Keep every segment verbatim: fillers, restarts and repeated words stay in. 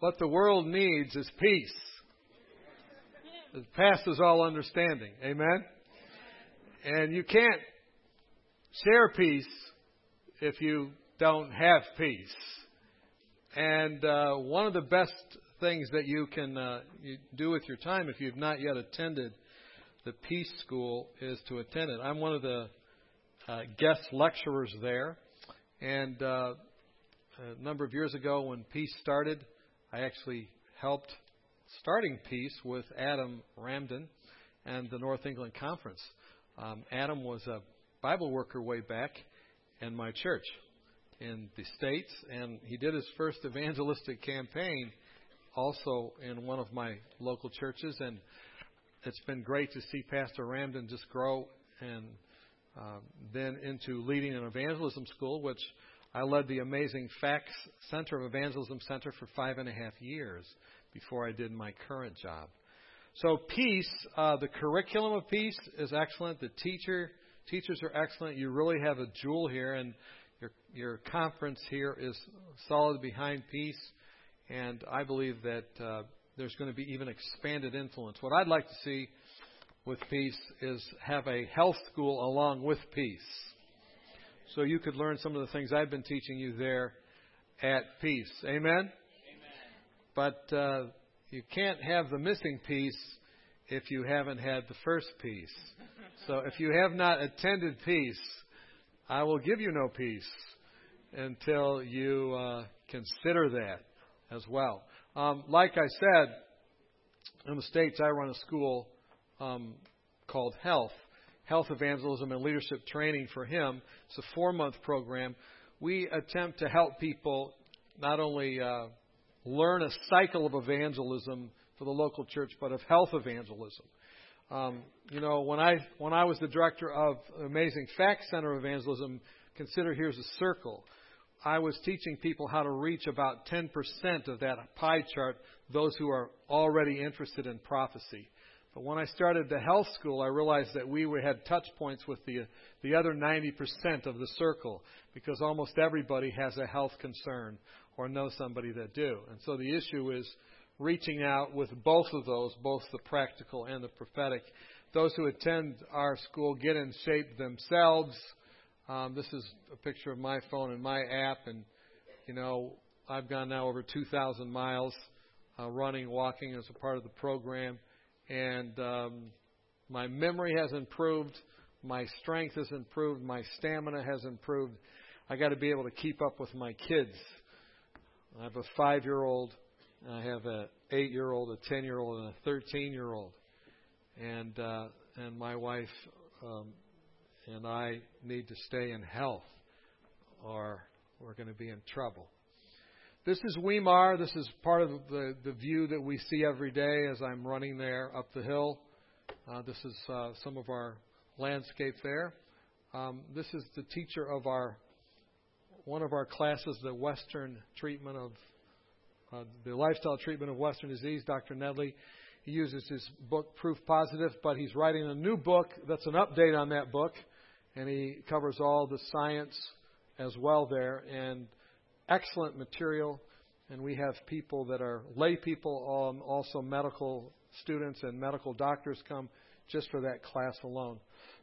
what the world needs is peace. It passes all understanding. Amen? And you can't share peace if you don't have peace. And uh, one of the best things that you can uh, you do with your time, if you've not yet attended the Peace School, is to attend it. I'm one of the uh, guest lecturers there. And uh, a number of years ago when Peace started, I actually helped starting Peace with Adam Ramden and the North England Conference. Um, Adam was a Bible worker way back in my church in the States, and he did his first evangelistic campaign also in one of my local churches, and it's been great to see Pastor Ramden just grow and uh, then into leading an evangelism school, which I led the amazing Facts Center of Evangelism Center for five and a half years before I did my current job. So Peace, uh, the curriculum of Peace is excellent. The teacher teachers are excellent. You really have a jewel here, and your your conference here is solid behind Peace. And I believe that uh, there's going to be even expanded influence. What I'd like to see with Peace is have a health school along with Peace. So you could learn some of the things I've been teaching you there at Peace. Amen? Amen. But uh, you can't have the missing piece if you haven't had the first piece. So if you have not attended Peace, I will give you no peace until you uh, consider that as well. Um, like I said, in the States, I run a school um, called Health. Health Evangelism and Leadership Training for Him. It's a four-month program. We attempt to help people not only uh, learn a cycle of evangelism for the local church, but of health evangelism. Um, you know, when I when I was the director of Amazing Facts Center of Evangelism, consider here's a circle. I was teaching people how to reach about ten percent of that pie chart, those who are already interested in prophecy. But when I started the health school, I realized that we had touch points with the the other ninety percent of the circle, because almost everybody has a health concern or knows somebody that do. And so the issue is reaching out with both of those, both the practical and the prophetic. Those who attend our school get in shape themselves. Um, this is a picture of my phone and my app, and you know I've gone now over two thousand miles uh, running, walking as a part of the program. And um, my memory has improved, my strength has improved, my stamina has improved. I got to be able to keep up with my kids. I have a five-year-old, I have an eight-year-old, a ten-year-old, and a thirteen-year-old, and uh, and my wife um, and I need to stay in health, or we're going to be in trouble. This is Weimar. This is part of the, the view that we see every day as I'm running there up the hill. Uh, this is uh, some of our landscape there. Um, this is the teacher of our one of our classes, the Western treatment of uh, the lifestyle treatment of Western disease. Doctor Nedley, he uses his book Proof Positive, but he's writing a new book that's an update on that book, and he covers all the science as well there. And excellent material, and we have people that are lay people, um, also medical students and medical doctors come just for that class alone.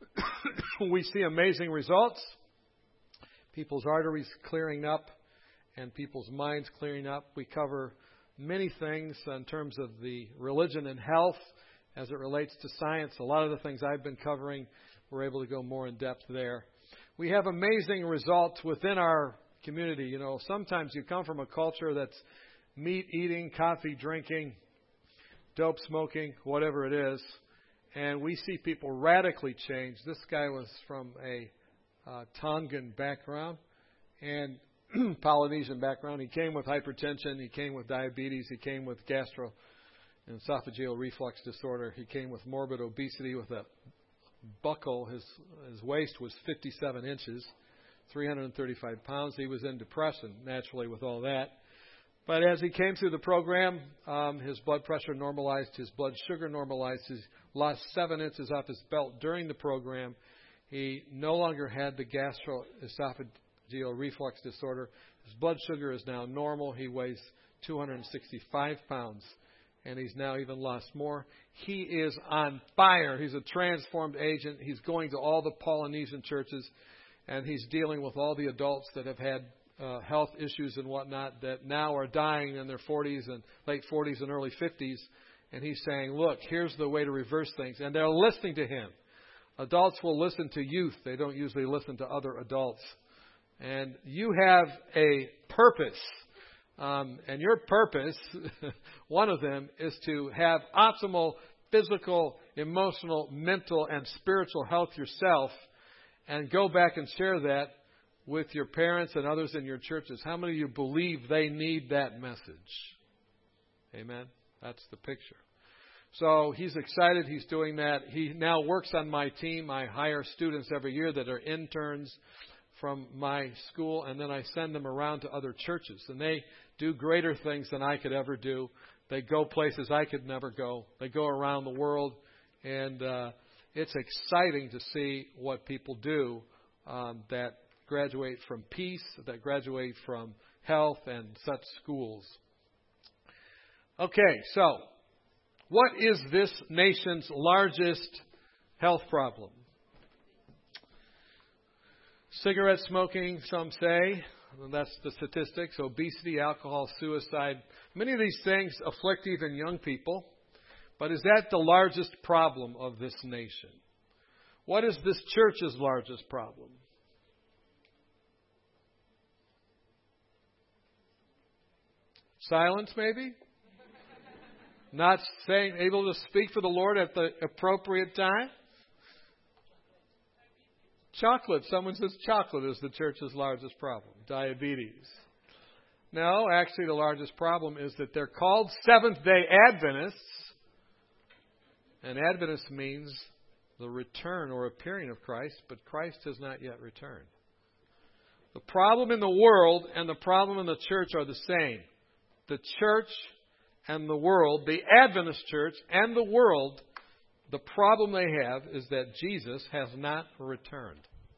We see amazing results, people's arteries clearing up and people's minds clearing up. We cover many things in terms of the religion and health as it relates to science. A lot of the things I've been covering, we're able to go more in depth there. We have amazing results within our community. You know, sometimes you come from a culture that's meat eating, coffee drinking, dope smoking, whatever it is, and we see people radically change. This guy was from a uh, Tongan background and Polynesian background. He came with hypertension, he came with diabetes, he came with gastroesophageal reflux disorder, he came with morbid obesity with a buckle. His his waist was fifty-seven inches. three hundred thirty-five pounds. He was in depression, naturally, with all that. But as he came through the program, um, his blood pressure normalized, his blood sugar normalized, he lost seven inches off his belt during the program. He no longer had the gastroesophageal reflux disorder. His blood sugar is now normal. He weighs two hundred sixty-five pounds. And he's now even lost more. He is on fire. He's a transformed agent. He's going to all the Polynesian churches, and he's dealing with all the adults that have had uh, health issues and whatnot that now are dying in their forties and late forties and early fifties. And he's saying, look, here's the way to reverse things. And they're listening to him. Adults will listen to youth. They don't usually listen to other adults. And you have a purpose. Um, and your purpose, one of them, is to have optimal physical, emotional, mental, and spiritual health yourself, and go back and share that with your parents and others in your churches. How many of you believe they need that message? Amen? That's the picture. So he's excited. He's doing that. He now works on my team. I hire students every year that are interns from my school, and then I send them around to other churches. And they do greater things than I could ever do. They go places I could never go. They go around the world, and uh, it's exciting to see what people do um, that graduate from peace, that graduate from health and such schools. Okay, so what is this nation's largest health problem? Cigarette smoking, some say. That's the statistics. Obesity, alcohol, suicide. Many of these things afflict even young people. But is that the largest problem of this nation? What is this church's largest problem? Silence, maybe? Not saying, able to speak for the Lord at the appropriate time? Chocolate. Someone says chocolate is the church's largest problem. Diabetes. No, actually the largest problem is that they're called Seventh-day Adventists. And Adventist means the return or appearing of Christ, but Christ has not yet returned. The problem in the world and the problem in the church are the same. The church and the world, the Adventist church and the world, the problem they have is that Jesus has not returned.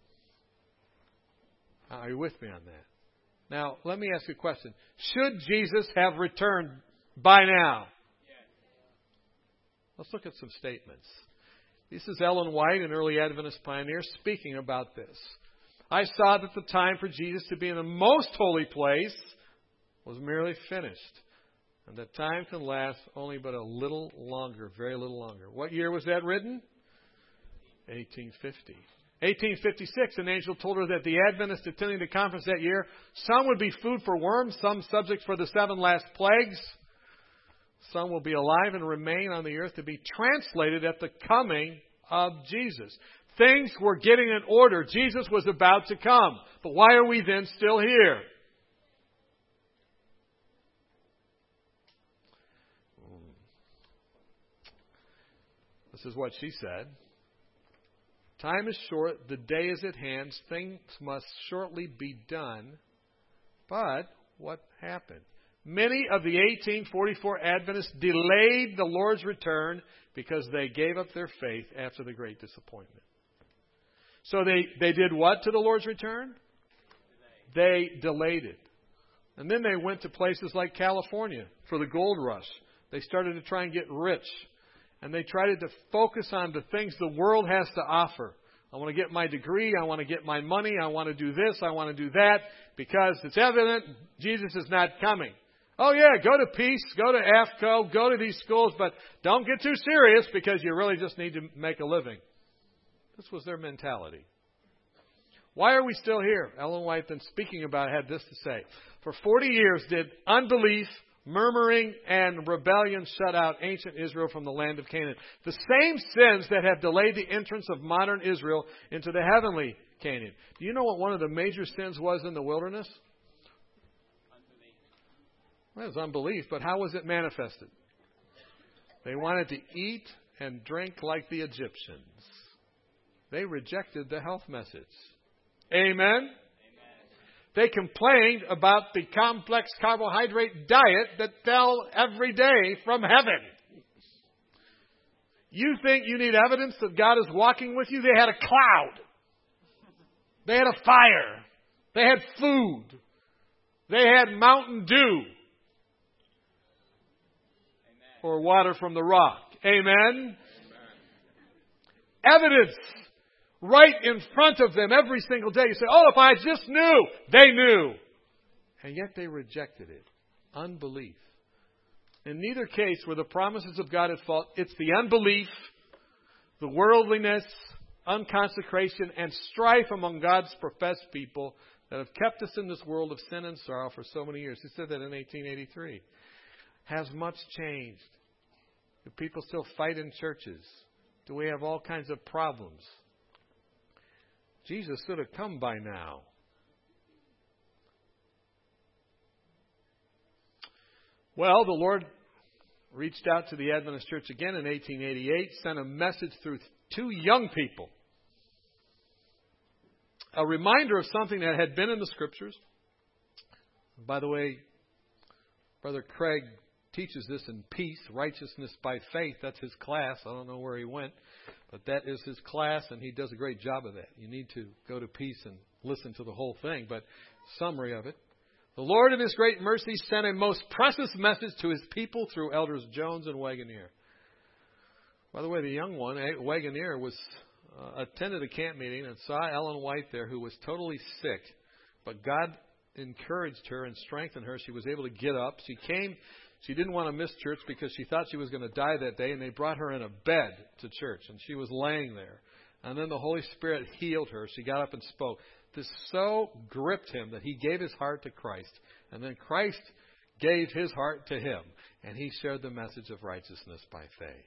Are you with me on that? Now, let me ask you a question. Should Jesus have returned by now? Let's look at some statements. This is Ellen White, an early Adventist pioneer, speaking about this. I saw that the time for Jesus to be in the most holy place was merely finished. And that time can last only but a little longer, very little longer. What year was that written? eighteen fifty. eighteen fifty-six, an angel told her that the Adventists attending the conference that year, some would be food for worms, some subjects for the seven last plagues. Some will be alive and remain on the earth to be translated at the coming of Jesus. Things were getting in order. Jesus was about to come. But why are we then still here? This is what she said. Time is short, the day is at hand, things must shortly be done. But what happened? Many of the eighteen forty-four Adventists delayed the Lord's return because they gave up their faith after the great disappointment. So they, they did what to the Lord's return? They delayed it. And then they went to places like California for the gold rush. They started to try and get rich. And they tried to focus on the things the world has to offer. I want to get my degree. I want to get my money. I want to do this. I want to do that. Because it's evident Jesus is not coming. Oh, yeah, go to Peace, go to A F C O, go to these schools, but don't get too serious because you really just need to make a living. This was their mentality. Why are we still here? Ellen White, then speaking about it, had this to say. For forty years did unbelief, murmuring, and rebellion shut out ancient Israel from the land of Canaan. The same sins that have delayed the entrance of modern Israel into the heavenly Canaan. Do you know what one of the major sins was in the wilderness? Well, it was unbelief, but how was it manifested? They wanted to eat and drink like the Egyptians. They rejected the health message. Amen? Amen. They complained about the complex carbohydrate diet that fell every day from heaven. You think you need evidence that God is walking with you? They had a cloud. They had a fire. They had food. They had Mountain Dew. or water from the rock. Amen? Evidence right in front of them every single day. You say, oh, if I just knew. They knew. And yet they rejected it. Unbelief. In neither case were the promises of God at fault. It's the unbelief, the worldliness, unconsecration, and strife among God's professed people that have kept us in this world of sin and sorrow for so many years. He said that in eighteen eighty-three. Has much changed? Do people still fight in churches? Do we have all kinds of problems? Jesus should have come by now. Well, the Lord reached out to the Adventist Church again in eighteen eighty-eight, sent a message through two young people. A reminder of something that had been in the Scriptures. By the way, Brother Craig teaches this in Peace, Righteousness by Faith. That's his class. I don't know where he went, but that is his class, and he does a great job of that. You need to go to Peace and listen to the whole thing, but summary of it. The Lord in His great mercy sent a most precious message to His people through Elders Jones and Wagoner. By the way, the young one, Wagoner, was uh, attended a camp meeting and saw Ellen White there, who was totally sick. But God encouraged her and strengthened her. She was able to get up. She came. She didn't want to miss church because she thought she was going to die that day, and they brought her in a bed to church, and she was laying there. And then the Holy Spirit healed her. She got up and spoke. This so gripped him that he gave his heart to Christ. And then Christ gave his heart to him. And he shared the message of righteousness by faith.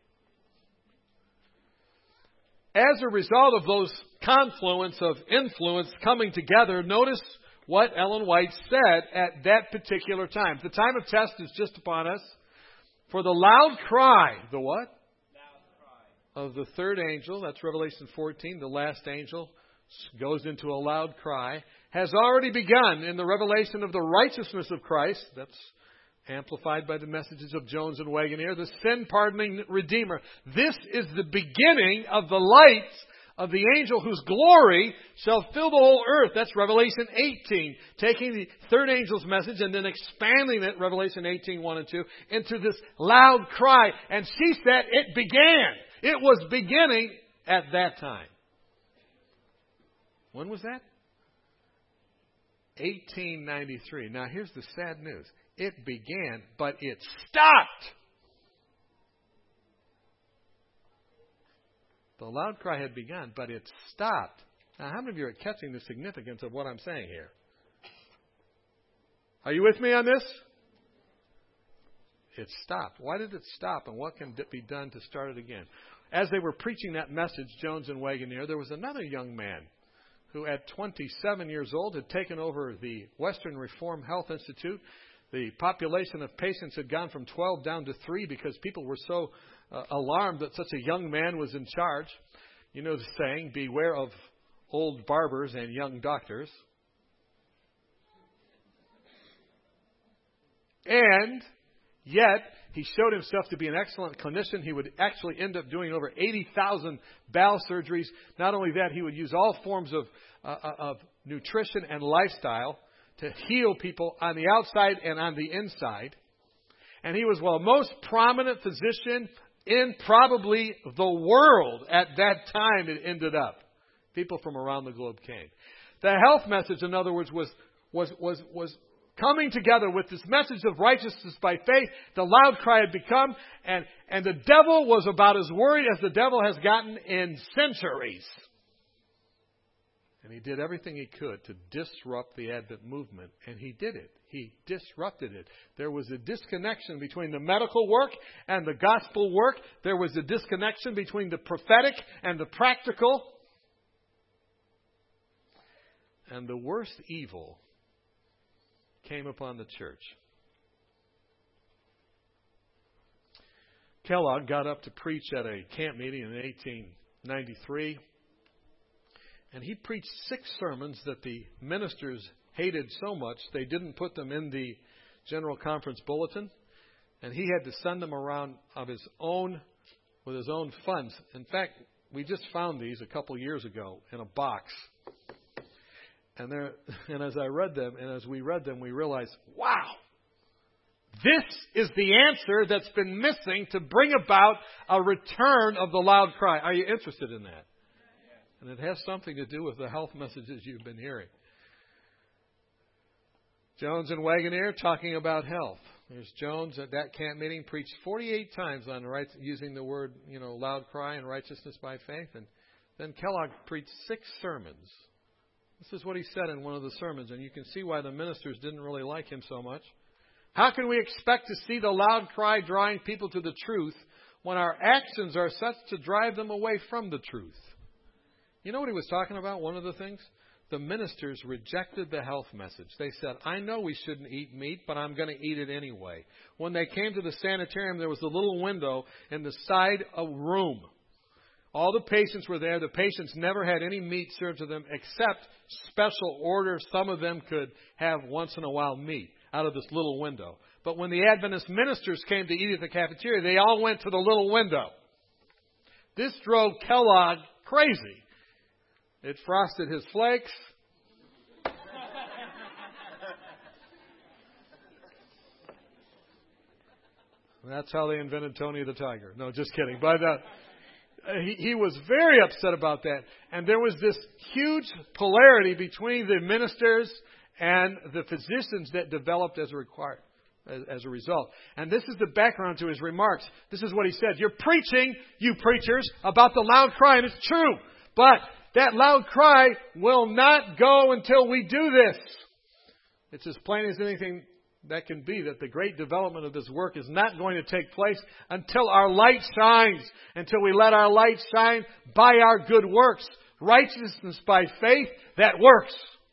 As a result of those confluence of influence coming together, notice what Ellen White said at that particular time. The time of test is just upon us. For the loud cry, the what? Loud cry. Of the third angel, that's Revelation fourteen, the last angel, goes into a loud cry, has already begun in the revelation of the righteousness of Christ. That's amplified by the messages of Jones and Wagoner, the sin-pardoning Redeemer. This is the beginning of the light of the angel whose glory shall fill the whole earth. That's Revelation eighteen. Taking the third angel's message and then expanding it, Revelation eighteen, one and two, into this loud cry. And she said it began. It was beginning at that time. When was that? eighteen ninety-three. Now here's the sad news. It began, but it stopped. The loud cry had begun, but it stopped. Now how many of you are catching the significance of what I'm saying here? Are you with me on this? It stopped. Why did it stop, and what can be done to start it again? As they were preaching that message, Jones and Wagoner, there was another young man who at twenty-seven years old had taken over the Western Reform Health Institute. The population of patients had gone from twelve down to three because people were so uh, alarmed that such a young man was in charge. You know the saying, beware of old barbers and young doctors. And yet, he showed himself to be an excellent clinician. He would actually end up doing over eighty thousand bowel surgeries. Not only that, he would use all forms of, uh, of nutrition and lifestyle to heal people on the outside and on the inside. And he was well, the most prominent physician in probably the world at that time it ended up. People from around the globe came. The health message, in other words, was was was was coming together with this message of righteousness by faith. The loud cry had become, and, and the devil was about as worried as the devil has gotten in centuries. And he did everything he could to disrupt the Advent movement, and he did it. He disrupted it. There was a disconnection between the medical work and the gospel work. There was a disconnection between the prophetic and the practical. And the worst evil came upon the church. Kellogg got up to preach at a camp meeting in eighteen ninety-three, and he preached six sermons that the ministers hated so much they didn't put them in the General Conference bulletin, and he had to send them around of his own, with his own funds. In fact, we just found these a couple years ago in a box. And there, and as I read them, and as we read them, we realized, wow, This is the answer that's been missing to bring about a return of the loud cry. Are you interested in that? And it has something to do with the health messages you've been hearing. Jones and Wagoner talking about health. There's Jones at that camp meeting preached forty-eight times on right, using the word, you know, loud cry and righteousness by faith. And then Kellogg preached six sermons. This is what he said in one of the sermons, and you can see why the ministers didn't really like him so much. How can we expect to see the loud cry drawing people to the truth when our actions are such to drive them away from the truth? You know what he was talking about? One of the things? The ministers rejected the health message. They said, I know we shouldn't eat meat, but I'm going to eat it anyway. When they came to the sanitarium, there was a little window in the side of room. All the patients were there. The patients never had any meat served to them except special orders. Some of them could have once in a while meat out of this little window. But when the Adventist ministers came to eat at the cafeteria, they all went to the little window. This drove Kellogg crazy. It frosted his flakes. That's how they invented Tony the Tiger. No, just kidding. But uh, he, he was very upset about that. And there was this huge polarity between the ministers and the physicians that developed as a required, as, as a result. And this is the background to his remarks. This is what he said. You're preaching, you preachers, about the loud cry, and it's true. But that loud cry will not go until we do this. It's as plain as anything that can be that the great development of this work is not going to take place until our light shines, until we let our light shine by our good works. Righteousness by faith, that works.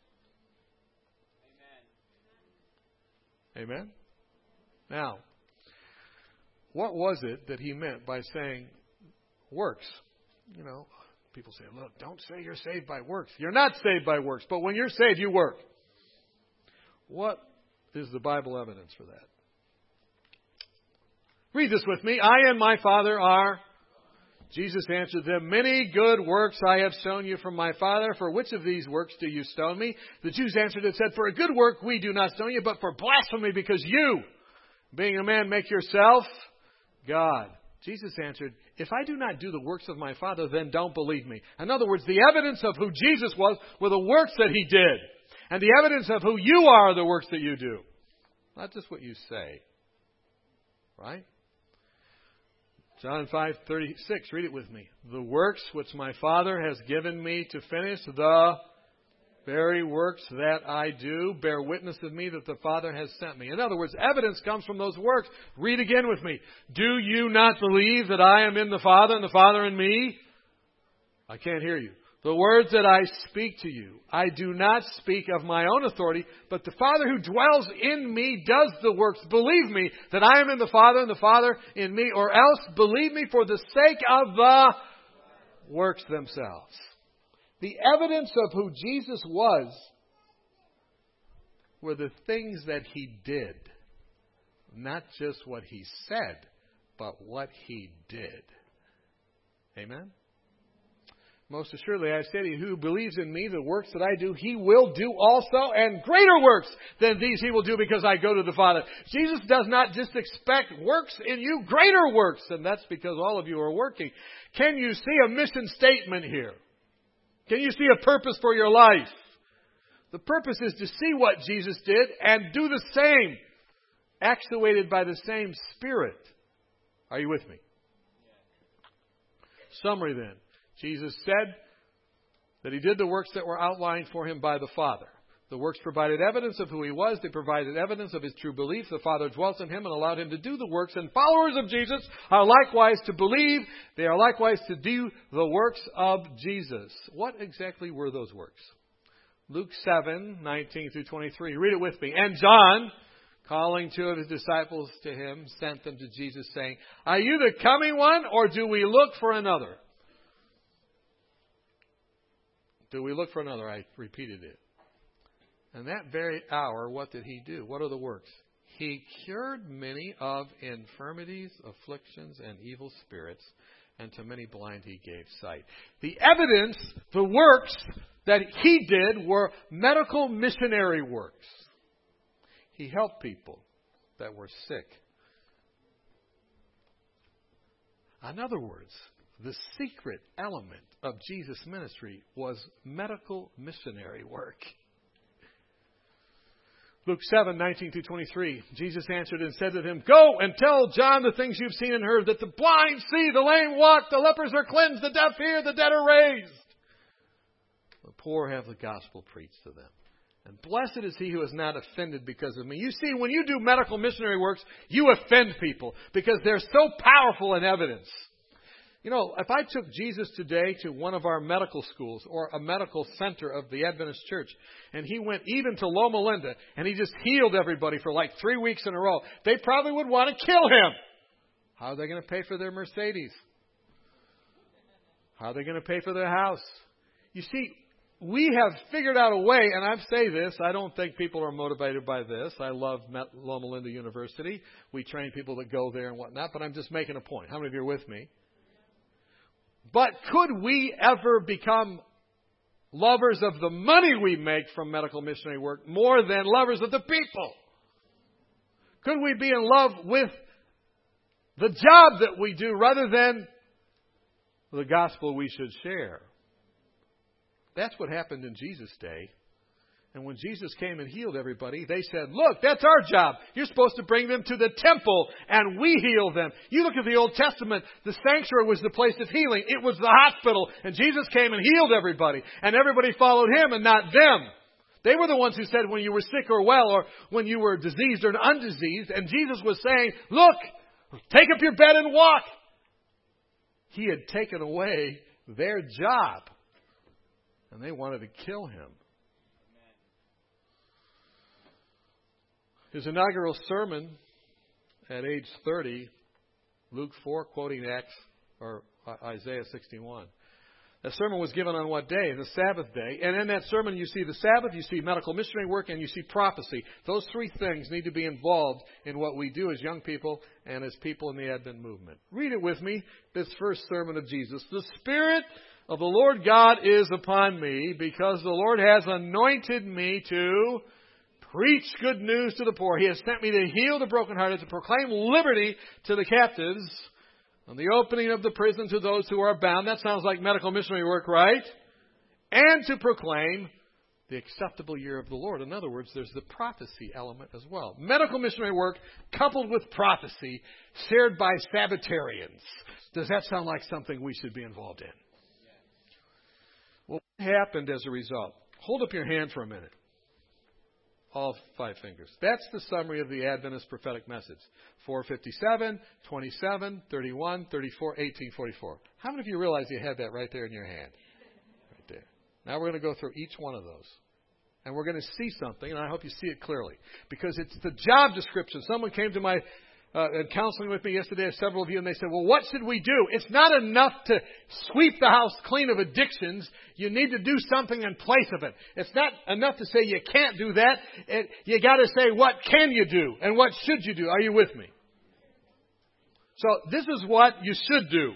Amen. Amen? Now, what was it that he meant by saying works? You know, people say, look, don't say you're saved by works. You're not saved by works, but when you're saved, you work. What is the Bible evidence for that? Read this with me. I and my Father are... Jesus answered them, many good works I have shown you from my Father. For which of these works do you stone me? The Jews answered and said, for a good work we do not stone you, but for blasphemy, because you, being a man, make yourself God. Jesus answered, if I do not do the works of my Father, then don't believe me. In other words, the evidence of who Jesus was were the works that he did. And the evidence of who you are are the works that you do. Not just what you say. Right? John five thirty-six, read it with me. The works which my Father has given me to finish, the very works that I do, bear witness of me that the Father has sent me. In other words, evidence comes from those works. Read again with me. Do you not believe that I am in the Father and the Father in me? I can't hear you. The words that I speak to you, I do not speak of my own authority, but the Father who dwells in me does the works. Believe me that I am in the Father and the Father in me, or else believe me for the sake of the works themselves. The evidence of who Jesus was were the things that he did. Not just what he said, but what he did. Amen? Most assuredly, I say to you, who believes in me, the works that I do, he will do also, and greater works than these he will do, because I go to the Father. Jesus does not just expect works in you, greater works, and that's because all of you are working. Can you see a mission statement here? Can you see a purpose for your life? The purpose is to see what Jesus did and do the same, actuated by the same Spirit. Are you with me? Summary then. Jesus said that he did the works that were outlined for him by the Father. The works provided evidence of who he was. They provided evidence of his true belief. The Father dwelt in him and allowed him to do the works. And followers of Jesus are likewise to believe. They are likewise to do the works of Jesus. What exactly were those works? Luke seven, nineteen through twenty-three. Read it with me. And John, calling two of his disciples to him, sent them to Jesus, saying, are you the coming one, or do we look for another? Do we look for another? I repeated it. And that very hour, what did he do? What are the works? He cured many of infirmities, afflictions, and evil spirits, and to many blind he gave sight. The evidence, the works that he did were medical missionary works. He helped people that were sick. In other words, the secret element of Jesus' ministry was medical missionary work. Luke seven, nineteen through twenty-three, Jesus answered and said to him, "Go and tell John the things you've seen and heard, that the blind see, the lame walk, the lepers are cleansed, the deaf hear, the dead are raised. The poor have the gospel preached to them. And blessed is he who is not offended because of me." You see, when you do medical missionary works, you offend people because they're so powerful in evidence. You know, if I took Jesus today to one of our medical schools or a medical center of the Adventist Church, and he went even to Loma Linda, and he just healed everybody for like three weeks in a row, they probably would want to kill him. How are they going to pay for their Mercedes? How are they going to pay for their house? You see, we have figured out a way, and I say this, I don't think people are motivated by this. I love Loma Linda University. We train people that go there and whatnot, but I'm just making a point. How many of you are with me? But could we ever become lovers of the money we make from medical missionary work more than lovers of the people? Could we be in love with the job that we do rather than the gospel we should share? That's what happened in Jesus' day. And when Jesus came and healed everybody, they said, "Look, that's our job. You're supposed to bring them to the temple and we heal them." You look at the Old Testament, the sanctuary was the place of healing. It was the hospital. And Jesus came and healed everybody. And everybody followed him and not them. They were the ones who said when you were sick or well, or when you were diseased or undiseased. And Jesus was saying, "Look, take up your bed and walk." He had taken away their job. And they wanted to kill him. His inaugural sermon at age thirty, Luke four, quoting Acts or Isaiah sixty-one. That sermon was given on what day? The Sabbath day. And in that sermon you see the Sabbath, you see medical missionary work, and you see prophecy. Those three things need to be involved in what we do as young people and as people in the Advent movement. Read it with me, this first sermon of Jesus. "The Spirit of the Lord God is upon me, because the Lord has anointed me to preach good news to the poor. He has sent me to heal the brokenhearted, to proclaim liberty to the captives, and the opening of the prison to those who are bound." That sounds like medical missionary work, right? "And to proclaim the acceptable year of the Lord." In other words, there's the prophecy element as well. Medical missionary work coupled with prophecy, shared by Sabbatarians. Does that sound like something we should be involved in? Well, what happened as a result? Hold up your hand for a minute. All five fingers. That's the summary of the Adventist prophetic message. four fifty-seven, twenty-seven, thirty-one, thirty-four, eighteen, forty-four. How many of you realize you had that right there in your hand? Right there. Now we're going to go through each one of those. And we're going to see something, and I hope you see it clearly. Because it's the job description. Someone came to my uh, counseling with me yesterday, several of you, and they said, "Well, what should we do?" It's not enough to sweep the house clean of addictions. You need to do something in place of it. It's not enough to say you can't do that. It, you got to say, what can you do and what should you do? Are you with me? So this is what you should do.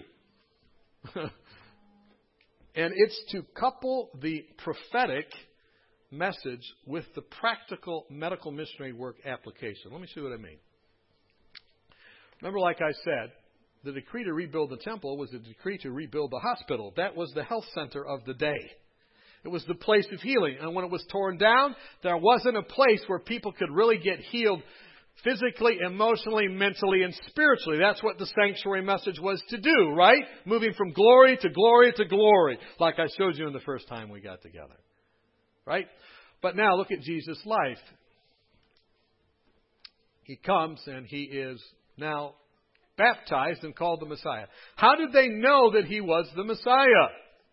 And it's to couple the prophetic message with the practical medical missionary work application. Let me see what I mean. Remember, like I said, the decree to rebuild the temple was a decree to rebuild the hospital. That was the health center of the day. It was the place of healing. And when it was torn down, there wasn't a place where people could really get healed physically, emotionally, mentally, and spiritually. That's what the sanctuary message was to do, right? Moving from glory to glory to glory, like I showed you in the first time we got together. Right? But now look at Jesus' life. He comes and he is now baptized and called the Messiah. How did they know that he was the Messiah?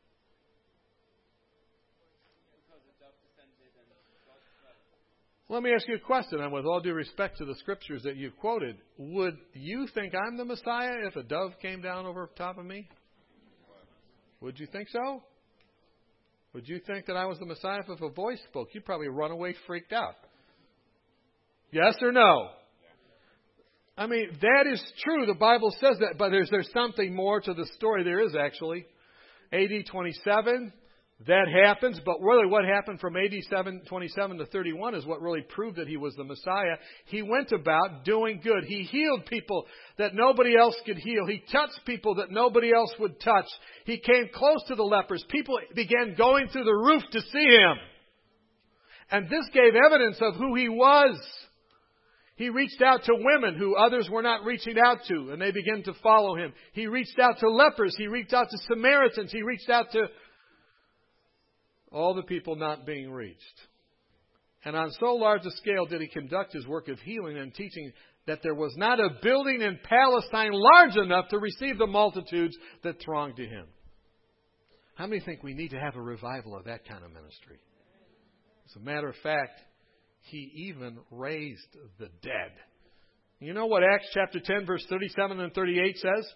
Let me ask you a question, and with all due respect to the scriptures that you've quoted, would you think I'm the Messiah if a dove came down over top of me? Would you think so? Would you think that I was the Messiah if a voice spoke? You'd probably run away freaked out. Yes or no? I mean, that is true. The Bible says that, but there's, there's something more to the story. There is actually. A D twenty-seven, that happens, but really what happened from A D twenty-seven to thirty-one is what really proved that he was the Messiah. He went about doing good. He healed people that nobody else could heal. He touched people that nobody else would touch. He came close to the lepers. People began going through the roof to see him. And this gave evidence of who he was. He reached out to women who others were not reaching out to, and they began to follow him. He reached out to lepers. He reached out to Samaritans. He reached out to all the people not being reached. And on so large a scale did he conduct his work of healing and teaching that there was not a building in Palestine large enough to receive the multitudes that thronged to him. How many think we need to have a revival of that kind of ministry? As a matter of fact, he even raised the dead. You know what Acts chapter ten, verse thirty-seven and thirty-eight says?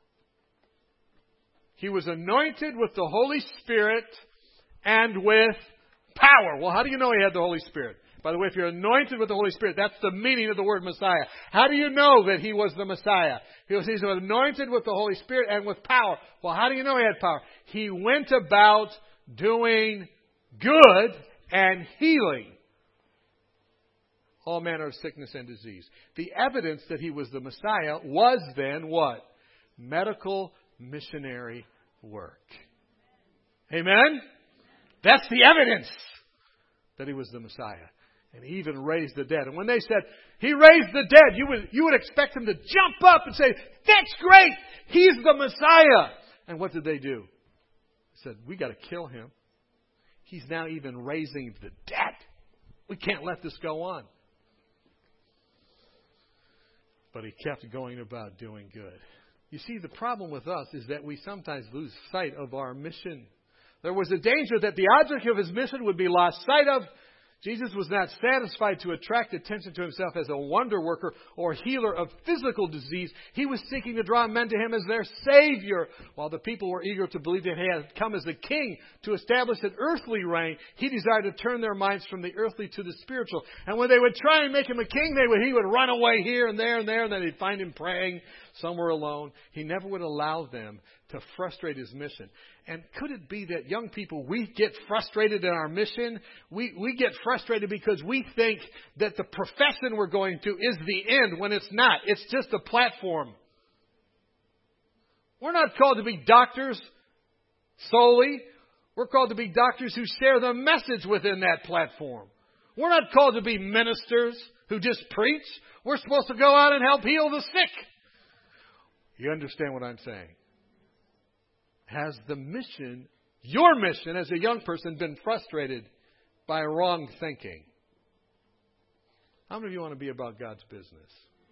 He was anointed with the Holy Spirit and with power. Well, how do you know he had the Holy Spirit? By the way, if you're anointed with the Holy Spirit, that's the meaning of the word Messiah. How do you know that he was the Messiah? He was he's anointed with the Holy Spirit and with power. Well, how do you know he had power? He went about doing good and healing all manner of sickness and disease. The evidence that he was the Messiah was then what? Medical missionary work. Amen? That's the evidence that he was the Messiah. And he even raised the dead. And when they said, he raised the dead, you would, you would expect him to jump up and say, that's great! He's the Messiah! And what did they do? They said, we got to kill him. He's now even raising the dead. We can't let this go on. But he kept going about doing good. You see, the problem with us is that we sometimes lose sight of our mission. There was a danger that the object of his mission would be lost sight of. Jesus was not satisfied to attract attention to himself as a wonder worker or healer of physical disease. He was seeking to draw men to him as their Savior. While the people were eager to believe that he had come as a king to establish an earthly reign, he desired to turn their minds from the earthly to the spiritual. And when they would try and make him a king, they would, he would run away here and there and there, and then they'd find him praying somewhere alone. He never would allow them to frustrate his mission. And could it be that young people, we get frustrated in our mission? We, we get frustrated because we think that the profession we're going to is the end when it's not. It's just a platform. We're not called to be doctors solely. We're called to be doctors who share the message within that platform. We're not called to be ministers who just preach. We're supposed to go out and help heal the sick. You understand what I'm saying? Has the mission, your mission as a young person, been frustrated by wrong thinking? How many of you want to be about God's business?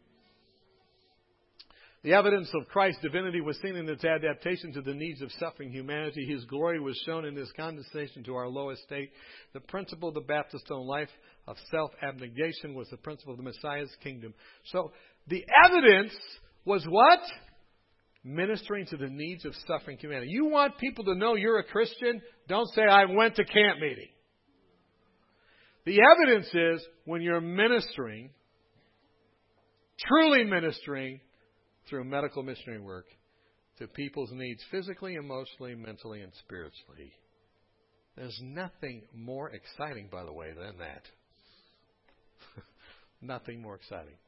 The evidence of Christ's divinity was seen in its adaptation to the needs of suffering humanity. His glory was shown in his condescension to our low estate. The principle of the Baptist own life of self-abnegation was the principle of the Messiah's kingdom. So the evidence was what? Ministering to the needs of suffering humanity. You want people to know you're a Christian? Don't say, I went to camp meeting. The evidence is when you're ministering, truly ministering through medical missionary work to people's needs physically, emotionally, mentally, and spiritually. There's nothing more exciting, by the way, than that. Nothing more exciting.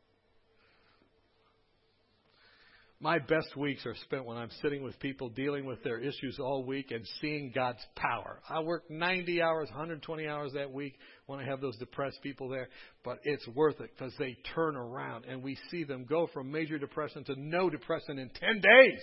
My best weeks are spent when I'm sitting with people dealing with their issues all week and seeing God's power. I work ninety hours, one hundred twenty hours that week when I have those depressed people there. But it's worth it because they turn around and we see them go from major depression to no depression in ten days.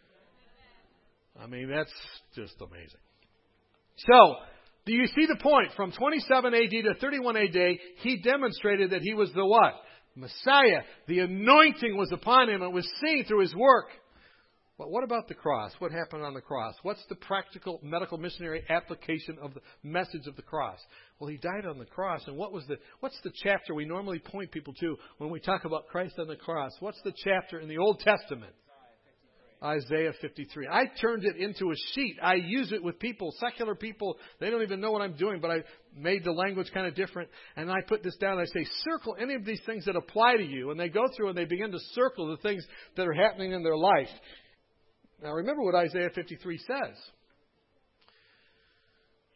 I mean, that's just amazing. So, do you see the point? From twenty-seven A D to thirty-one A D, he demonstrated that he was the what? Messiah. The anointing was upon him. It was seen through his work. But what about the cross? What happened on the cross? What's the practical medical missionary application of the message of the cross? Well, he died on the cross. And what was the what's the chapter we normally point people to when we talk about Christ on the cross? What's the chapter in the Old Testament? Isaiah fifty-three. I turned it into a sheet. I use it with people, secular people. They don't even know what I'm doing, but I made the language kind of different. And I put this down and I say, circle any of these things that apply to you. And they go through and they begin to circle the things that are happening in their life. Now remember what Isaiah fifty-three says.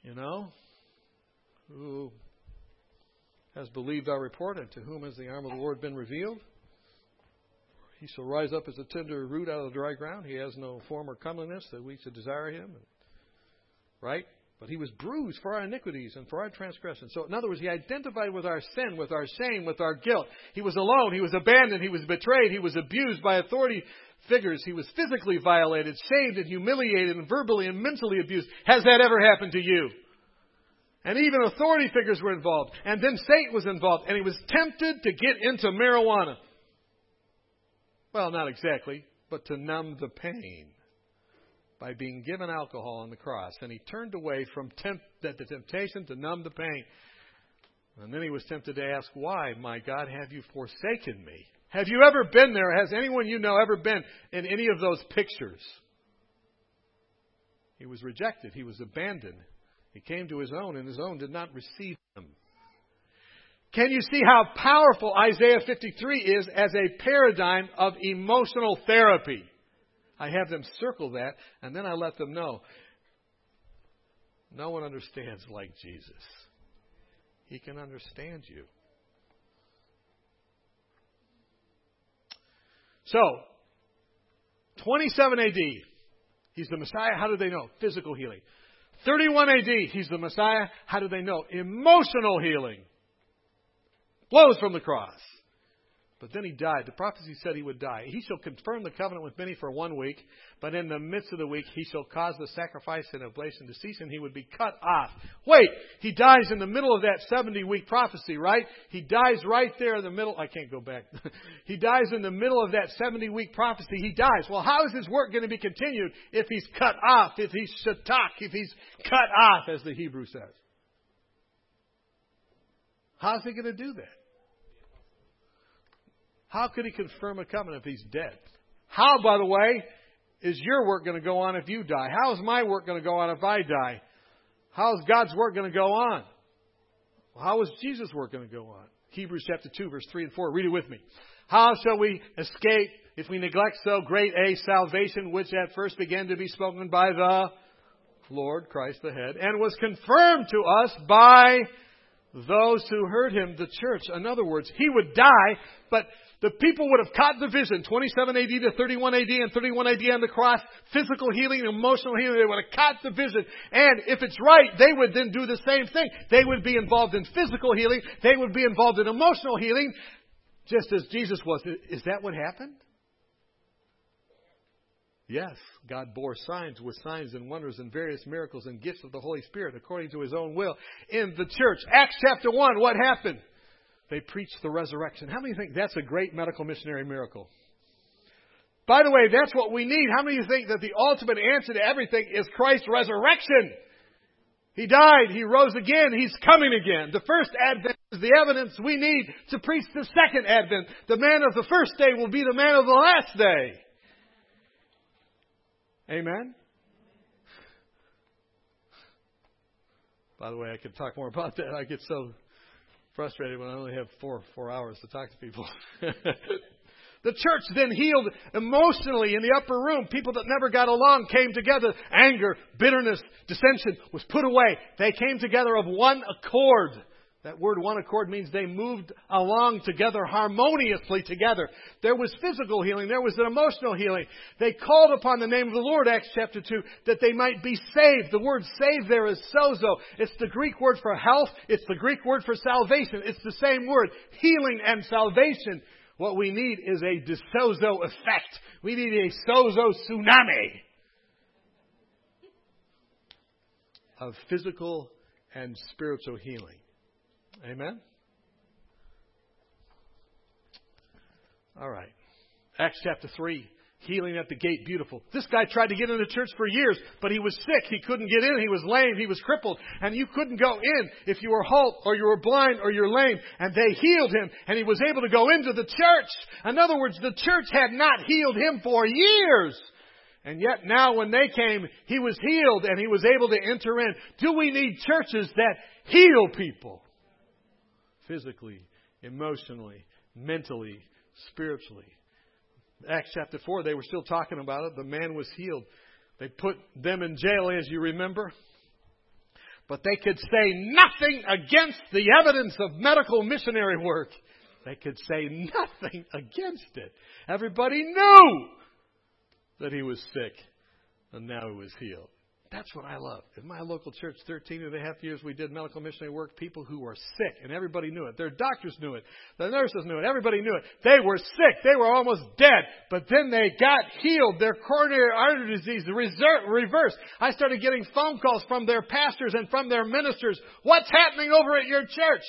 You know, who has believed our report, and to whom has the arm of the Lord been revealed? He shall rise up as a tender root out of the dry ground. He has no form or comeliness that we should desire him. Right? But he was bruised for our iniquities and for our transgressions. So in other words, he identified with our sin, with our shame, with our guilt. He was alone. He was abandoned. He was betrayed. He was abused by authority figures. He was physically violated, shamed and humiliated and verbally and mentally abused. Has that ever happened to you? And even authority figures were involved. And then Satan was involved. And he was tempted to get into marijuana. Well, not exactly, but to numb the pain by being given alcohol on the cross. And he turned away from temp- the temptation to numb the pain. And then he was tempted to ask, why, my God, have you forsaken me? Have you ever been there? Has anyone you know ever been in any of those pictures? He was rejected. He was abandoned. He came to his own, and his own did not receive him. Can you see how powerful Isaiah fifty-three is as a paradigm of emotional therapy? I have them circle that, and then I let them know. No one understands like Jesus. He can understand you. So, twenty-seven A D, he's the Messiah. How did they know? Physical healing. thirty-one A D, he's the Messiah. How did they know? Emotional healing. Blows from the cross. But then he died. The prophecy said he would die. He shall confirm the covenant with many for one week, but in the midst of the week he shall cause the sacrifice and oblation to cease, and he would be cut off. Wait, he dies in the middle of that seventy-week prophecy, right? He dies right there in the middle. I can't go back. He dies in the middle of that seventy-week prophecy. He dies. Well, how is his work going to be continued if he's cut off, if he's shatak, if he's cut off, as the Hebrew says? How's he going to do that? How could he confirm a covenant if he's dead? How, by the way, is your work going to go on if you die? How is my work going to go on if I die? How is God's work going to go on? How is Jesus' work going to go on? Hebrews chapter two, verse three and four. Read it with me. How shall we escape if we neglect so great a salvation, which at first began to be spoken by the Lord, Christ the head, and was confirmed to us by those who heard him, the church? In other words, he would die, but the people would have caught the vision, twenty-seven A D to thirty-one A D and thirty-one A D on the cross, physical healing, emotional healing. They would have caught the vision. And if it's right, they would then do the same thing. They would be involved in physical healing. They would be involved in emotional healing, just as Jesus was. Is that what happened? Yes, God bore signs with signs and wonders and various miracles and gifts of the Holy Spirit according to his own will in the church. Acts chapter one, what happened? They preached the resurrection. How many think that's a great medical missionary miracle? By the way, that's what we need. How many think that the ultimate answer to everything is Christ's resurrection? He died. He rose again. He's coming again. The first advent is the evidence we need to preach the second advent. The man of the first day will be the man of the last day. Amen? By the way, I could talk more about that. I get so frustrated when I only have four four hours to talk to people. The church then healed emotionally in the upper room. People that never got along came together. Anger, bitterness, dissension was put away. They came together of one accord. That word one accord means they moved along together, harmoniously together. There was physical healing. There was an emotional healing. They called upon the name of the Lord, Acts chapter two, that they might be saved. The word saved there is sozo. It's the Greek word for health. It's the Greek word for salvation. It's the same word, healing and salvation. What we need is a de sozo effect. We need a sozo tsunami of physical and spiritual healing. Amen? All right. Acts chapter three. Healing at the gate, beautiful. This guy tried to get into church for years, but he was sick. He couldn't get in. He was lame. He was crippled. And you couldn't go in if you were halt or you were blind or you're lame. And they healed him, and he was able to go into the church. In other words, the church had not healed him for years. And yet now when they came, he was healed and he was able to enter in. Do we need churches that heal people? Physically, emotionally, mentally, spiritually. Acts chapter four, they were still talking about it. The man was healed. They put them in jail, as you remember. But they could say nothing against the evidence of medical missionary work. They could say nothing against it. Everybody knew that he was sick, and now he was healed. That's what I love. In my local church, thirteen and a half years we did medical missionary work, people who were sick, and everybody knew it. Their doctors knew it. The nurses knew it. Everybody knew it. They were sick. They were almost dead. But then they got healed. Their coronary artery disease reversed. I started getting phone calls from their pastors and from their ministers. What's happening over at your church?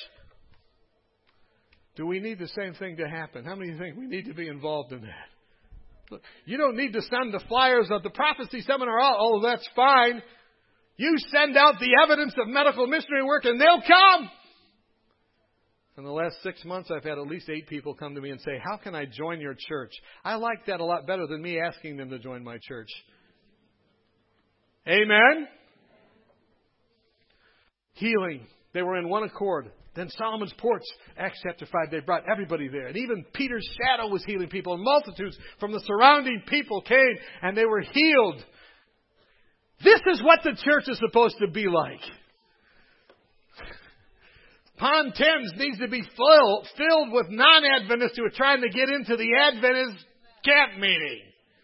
Do we need the same thing to happen? How many think we need to be involved in that? Look, you don't need to send the flyers of the prophecy seminar out. Oh, that's fine. You send out the evidence of medical missionary work and they'll come. In the last six months, I've had at least eight people come to me and say, how can I join your church? I like that a lot better than me asking them to join my church. Amen? Healing. They were in one accord. Then Solomon's Porch, Acts chapter five, they brought everybody there. And even Peter's shadow was healing people. And multitudes from the surrounding people came and they were healed. This is what the church is supposed to be like. Pond Thames needs to be full, filled with non-Adventists who are trying to get into the Adventist camp meeting.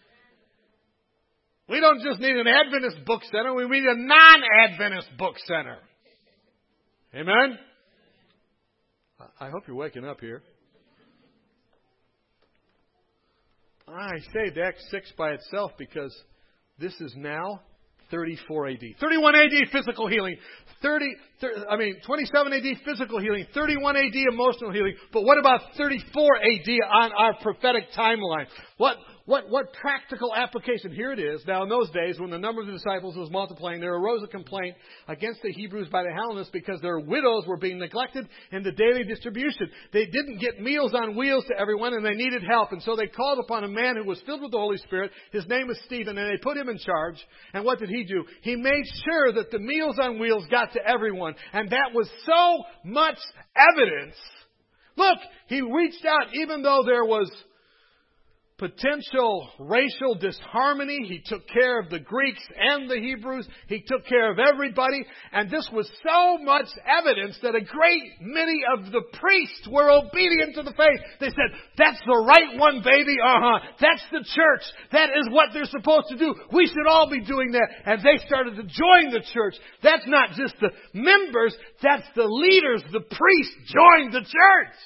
We don't just need an Adventist book center. We need a non-Adventist book center. Amen? I hope you're waking up here. I saved Acts six by itself because this is now thirty-four A D. thirty-one A D physical healing. thirty, thirty, I mean, twenty-seven A D physical healing. thirty-one A D emotional healing. But what about thirty-four A D on our prophetic timeline? What, what, what practical application? Here it is. Now, in those days, when the number of the disciples was multiplying, there arose a complaint against the Hebrews by the Hellenists because their widows were being neglected in the daily distribution. They didn't get meals on wheels to everyone, and they needed help. And so they called upon a man who was filled with the Holy Spirit. His name was Stephen, and they put him in charge. And what did he do? He made sure that the meals on wheels got to everyone. And that was so much evidence. Look, he reached out even though there was potential racial disharmony. He took care of the Greeks and the Hebrews. He took care of everybody. And this was so much evidence that a great many of the priests were obedient to the faith. They said, that's the right one, baby. Uh-huh. That's the church. That is what they're supposed to do. We should all be doing that. And they started to join the church. That's not just the members. That's the leaders. The priests joined the church.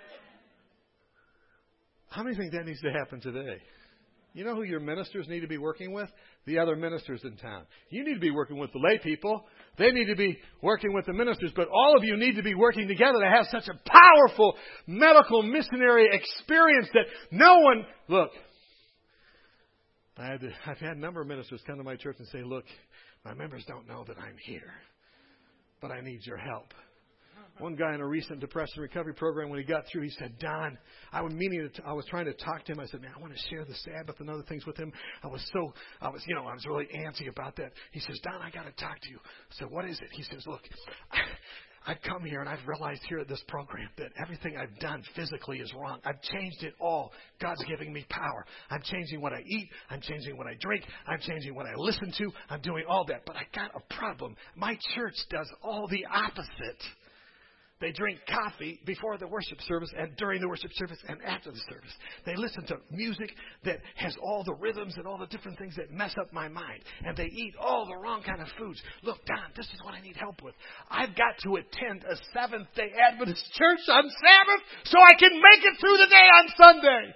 How many think that needs to happen today? You know who your ministers need to be working with? The other ministers in town. You need to be working with the lay people. They need to be working with the ministers. But all of you need to be working together to have such a powerful medical missionary experience that no one... Look, I had to, I've had a number of ministers come to my church and say, look, my members don't know that I'm here, but I need your help. One guy in a recent depression recovery program, when he got through, he said, Don, I was meaning to, I was trying to talk to him. I said, man, I want to share the Sabbath and other things with him. I was so, I was, you know, I was really antsy about that. He says, Don, I got to talk to you. I said, what is it? He says, look, I've come here and I've realized here at this program that everything I've done physically is wrong. I've changed it all. God's giving me power. I'm changing what I eat. I'm changing what I drink. I'm changing what I listen to. I'm doing all that. But I got a problem. My church does all the opposite. They drink coffee before the worship service and during the worship service and after the service. They listen to music that has all the rhythms and all the different things that mess up my mind. And they eat all the wrong kind of foods. Look, Don, this is what I need help with. I've got to attend a Seventh-day Adventist church on Sabbath so I can make it through the day on Sunday.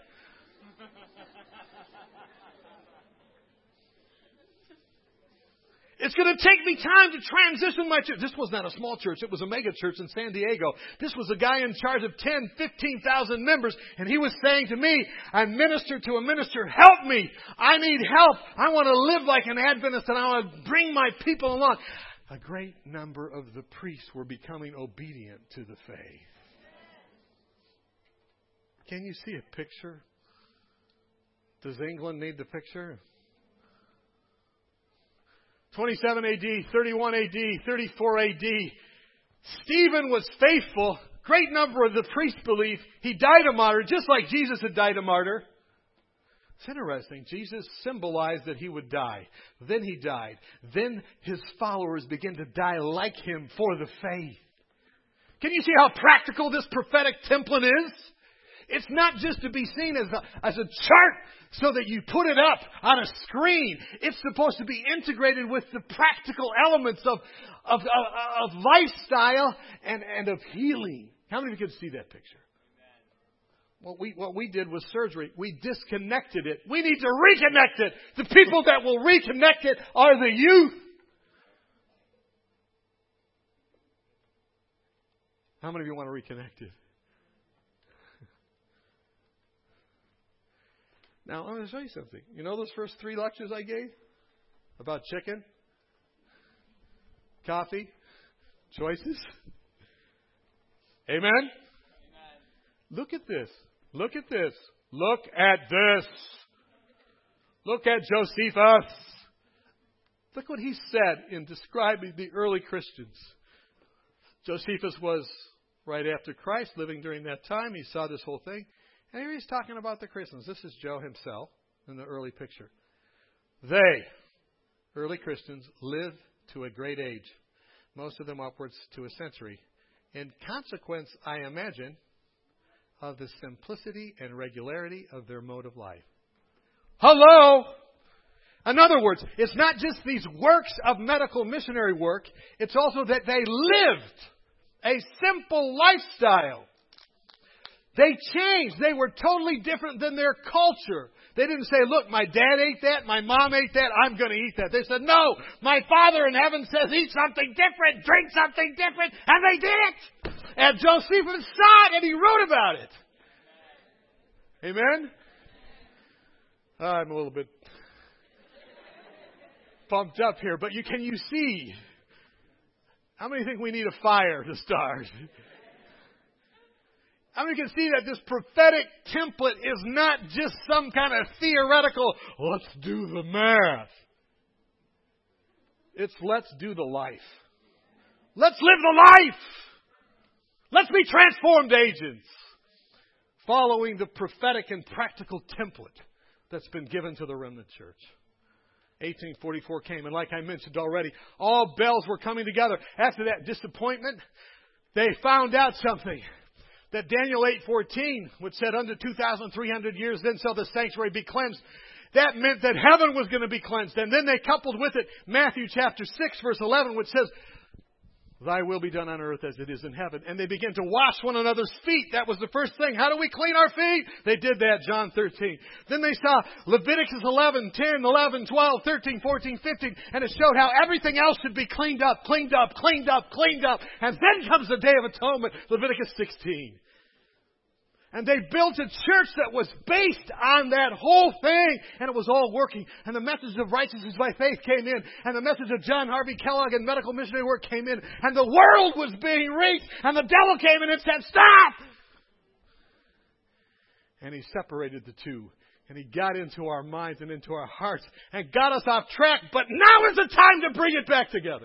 It's going to take me time to transition my church. This was not a small church. It was a mega church in San Diego. This was a guy in charge of ten, fifteen thousand members. And he was saying to me, I minister to a minister, help me. I need help. I want to live like an Adventist and I want to bring my people along. A great number of the priests were becoming obedient to the faith. Can you see a picture? Does England need the picture? twenty-seven A D, thirty-one A D, thirty-four A D. Stephen was faithful. Great number of the priests believe he died a martyr, just like Jesus had died a martyr. It's interesting. Jesus symbolized that he would die. Then he died. Then his followers began to die like him for the faith. Can you see how practical this prophetic template is? It's not just to be seen as a, as a chart so that you put it up on a screen. It's supposed to be integrated with the practical elements of, of, of, of lifestyle and, and of healing. How many of you could see that picture? What we, what we did was surgery. We disconnected it. We need to reconnect it. The people that will reconnect it are the youth. How many of you want to reconnect it? Now, I'm going to show you something. You know those first three lectures I gave? About chicken? Coffee? Choices? Amen? Amen? Look at this. Look at this. Look at this. Look at Josephus. Look what he said in describing the early Christians. Josephus was right after Christ, living during that time. He saw this whole thing. And here he's talking about the Christians. This is Joe himself in the early picture. They, early Christians, lived to a great age, most of them upwards to a century. In consequence, I imagine, of the simplicity and regularity of their mode of life. Hello! In other words, it's not just these works of medical missionary work. It's also that they lived a simple lifestyle. They changed. They were totally different than their culture. They didn't say, look, my dad ate that, my mom ate that, I'm going to eat that. They said, no, my Father in heaven says eat something different, drink something different, and they did it. And Josephus saw it and he wrote about it. Amen? I'm a little bit pumped up here, but you can you see? How many think we need a fire to start? How many can see that this prophetic template is not just some kind of theoretical, let's do the math. It's let's do the life. Let's live the life. Let's be transformed agents. Following the prophetic and practical template that's been given to the remnant church. eighteen forty-four came, and like I mentioned already, all bells were coming together. After that disappointment, they found out something. That Daniel eight fourteen, which said, under two thousand three hundred years, then shall the sanctuary be cleansed. That meant that heaven was going to be cleansed. And then they coupled with it Matthew chapter six, verse eleven, which says, thy will be done on earth as it is in heaven. And they began to wash one another's feet. That was the first thing. How do we clean our feet? They did that, John thirteen. Then they saw Leviticus eleven, ten, eleven, twelve, thirteen, fourteen, fifteen. And it showed how everything else should be cleaned up, cleaned up, cleaned up, cleaned up. And then comes the Day of Atonement, Leviticus sixteen. And they built a church that was based on that whole thing. And it was all working. And the message of righteousness by faith came in. And the message of John Harvey Kellogg and medical missionary work came in. And the world was being reached. And the devil came in and said, stop! And he separated the two. And he got into our minds and into our hearts. And got us off track. But now is the time to bring it back together.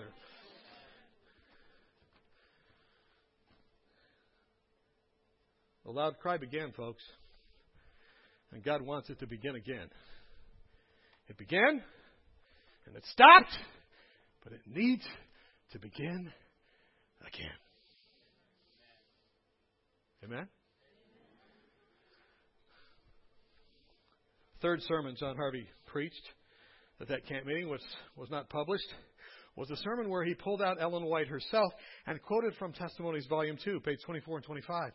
The loud cry began, folks. And God wants it to begin again. It began, and it stopped, but it needs to begin again. Amen? Third sermon John Harvey preached at that camp meeting, which was not published, was a sermon where he pulled out Ellen White herself and quoted from Testimonies, Volume two, page twenty-four and twenty-five.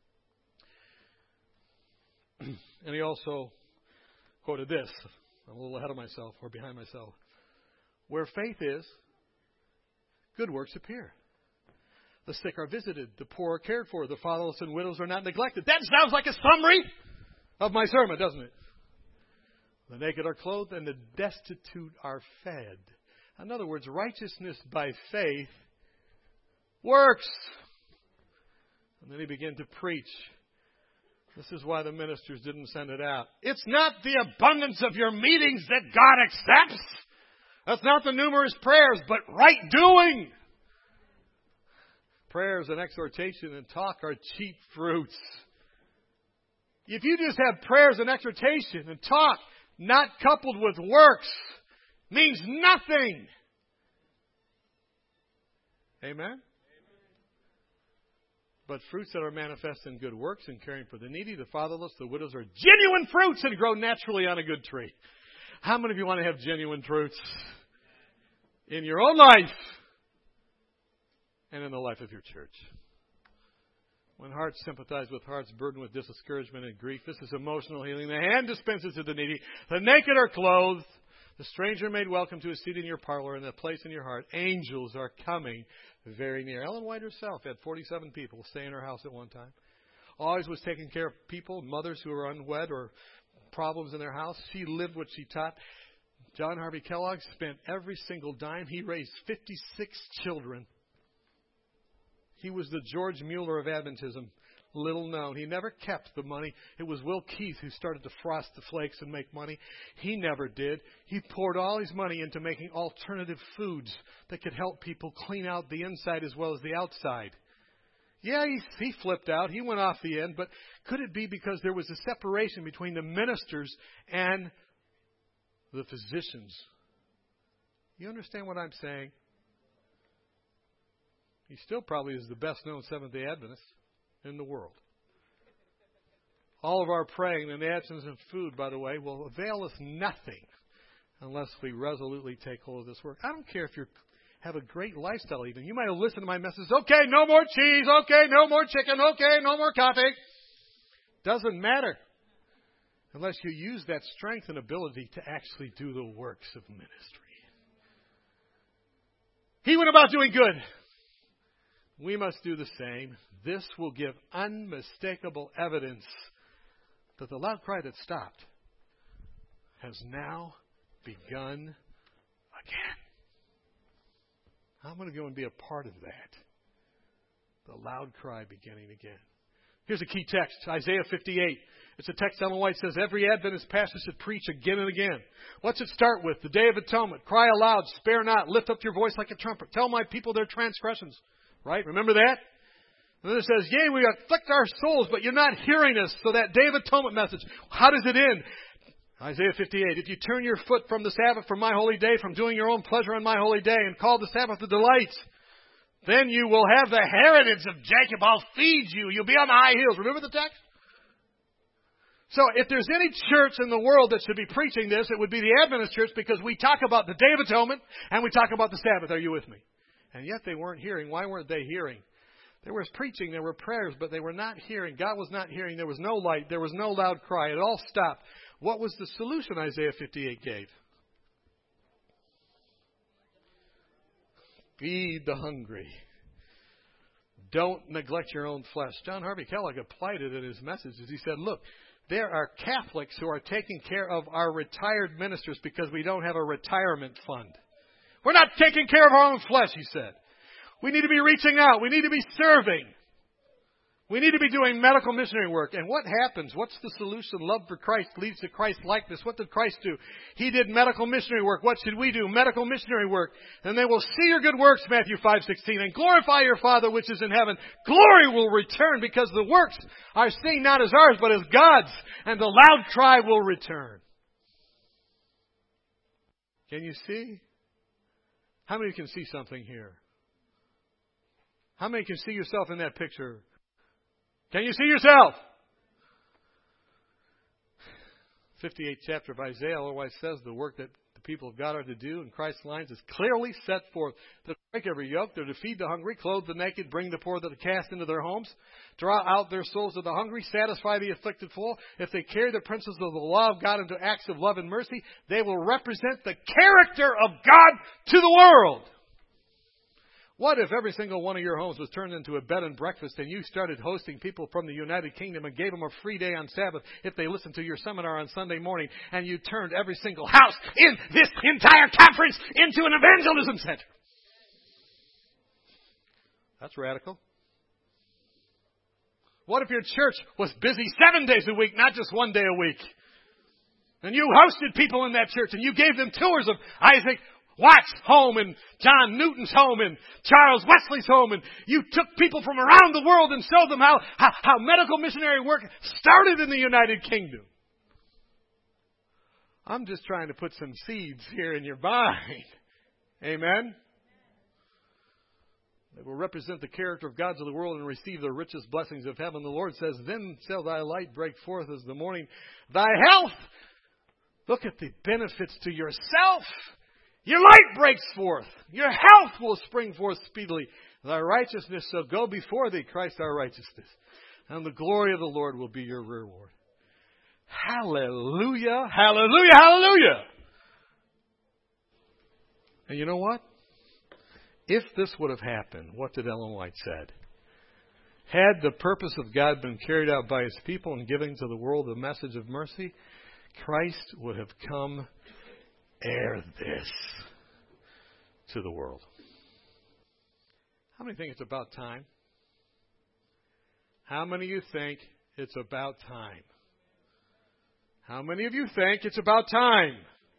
And he also quoted this. I'm a little ahead of myself or behind myself. Where faith is, good works appear. The sick are visited. The poor are cared for. The fatherless and widows are not neglected. That sounds like a summary of my sermon, doesn't it? The naked are clothed and the destitute are fed. In other words, righteousness by faith works. And then he began to preach. This is why the ministers didn't send it out. It's not the abundance of your meetings that God accepts. That's not the numerous prayers, but right doing. Prayers and exhortation and talk are cheap fruits. If you just have prayers and exhortation and talk, not coupled with works, means nothing. Amen? But fruits that are manifest in good works and caring for the needy, the fatherless, the widows are genuine fruits and grow naturally on a good tree. How many of you want to have genuine fruits in your own life and in the life of your church? When hearts sympathize with hearts burdened with discouragement and grief, this is emotional healing. The hand dispenses to the needy. The naked are clothed. The stranger made welcome to a seat in your parlor and a place in your heart. Angels are coming very near. Ellen White herself had forty-seven people stay in her house at one time. Always was taking care of people, mothers who were unwed or problems in their house. She lived what she taught. John Harvey Kellogg spent every single dime. He raised fifty-six children. He was the George Mueller of Adventism, little known. He never kept the money. It was Will Keith who started to frost the flakes and make money. He never did. He poured all his money into making alternative foods that could help people clean out the inside as well as the outside. Yeah, he, he flipped out. He went off the end. But could it be because there was a separation between the ministers and the physicians? You understand what I'm saying? He still probably is the best-known Seventh-day Adventist in the world. All of our praying in the absence of food, by the way, will avail us nothing unless we resolutely take hold of this work. I don't care if you have a great lifestyle even. You might have listened to my message. Okay, no more cheese. Okay, no more chicken. Okay, no more coffee. Doesn't matter unless you use that strength and ability to actually do the works of ministry. He went about doing good. We must do the same. This will give unmistakable evidence that the loud cry that stopped has now begun again. I'm going to go and be a part of that. The loud cry beginning again. Here's a key text, Isaiah fifty-eight. It's a text Ellen White says every Adventist pastor should preach again and again. What's it start with? The Day of Atonement. Cry aloud, spare not, lift up your voice like a trumpet. Tell my people their transgressions. Right? Remember that? And then it says, yea, we afflict our souls, but you're not hearing us. So that Day of Atonement message, how does it end? Isaiah fifty-eight, if you turn your foot from the Sabbath, from my holy day, from doing your own pleasure on my holy day, and call the Sabbath a delight, then you will have the heritage of Jacob. I'll feed you. You'll be on the high hills. Remember the text? So if there's any church in the world that should be preaching this, it would be the Adventist church, because we talk about the Day of Atonement and we talk about the Sabbath. Are you with me? And yet they weren't hearing. Why weren't they hearing? There was preaching, there were prayers, but they were not hearing. God was not hearing. There was no light. There was no loud cry. It all stopped. What was the solution Isaiah fifty-eight gave? Feed the hungry. Don't neglect your own flesh. John Harvey Kellogg applied it in his messages. He said, look, there are Catholics who are taking care of our retired ministers because we don't have a retirement fund. We're not taking care of our own flesh, he said. We need to be reaching out. We need to be serving. We need to be doing medical missionary work. And what happens? What's the solution? Love for Christ leads to Christ likeness. What did Christ do? He did medical missionary work. What should we do? Medical missionary work. And they will see your good works, Matthew five sixteen, and glorify your Father which is in heaven. Glory will return because the works are seen not as ours but as God's. And the loud cry will return. Can you see? How many can see something here? How many can see yourself in that picture? Can you see yourself? fifty-eighth chapter of Isaiah otherwise says the work that the people of God are to do in Christ's lines is clearly set forth. To break every yoke, they're to feed the hungry, clothe the naked, bring the poor that are cast into their homes, draw out their souls to the hungry, satisfy the afflicted full. If they carry the principles of the law of God into acts of love and mercy, they will represent the character of God to the world. What if every single one of your homes was turned into a bed and breakfast and you started hosting people from the United Kingdom and gave them a free day on Sabbath if they listened to your seminar on Sunday morning, and you turned every single house in this entire conference into an evangelism center? That's radical. What if your church was busy seven days a week, not just one day a week? And you hosted people in that church and you gave them tours of Isaac. Watt's home and John Newton's home and Charles Wesley's home, and you took people from around the world and showed them how, how, how medical missionary work started in the United Kingdom. I'm just trying to put some seeds here in your mind. Amen? They will represent the character of God to the world and receive the richest blessings of heaven. The Lord says, then shall thy light break forth as the morning. Thy health, look at the benefits to yourself. Your light breaks forth. Your health will spring forth speedily. Thy righteousness shall go before thee, Christ our righteousness. And the glory of the Lord will be your reward. Hallelujah, hallelujah, hallelujah. And you know what? If this would have happened, what did Ellen White said? Had the purpose of God been carried out by His people in giving to the world the message of mercy, Christ would have come ere this to the world. How many think it's about time? How many of you think it's about time? How many of you think it's about time?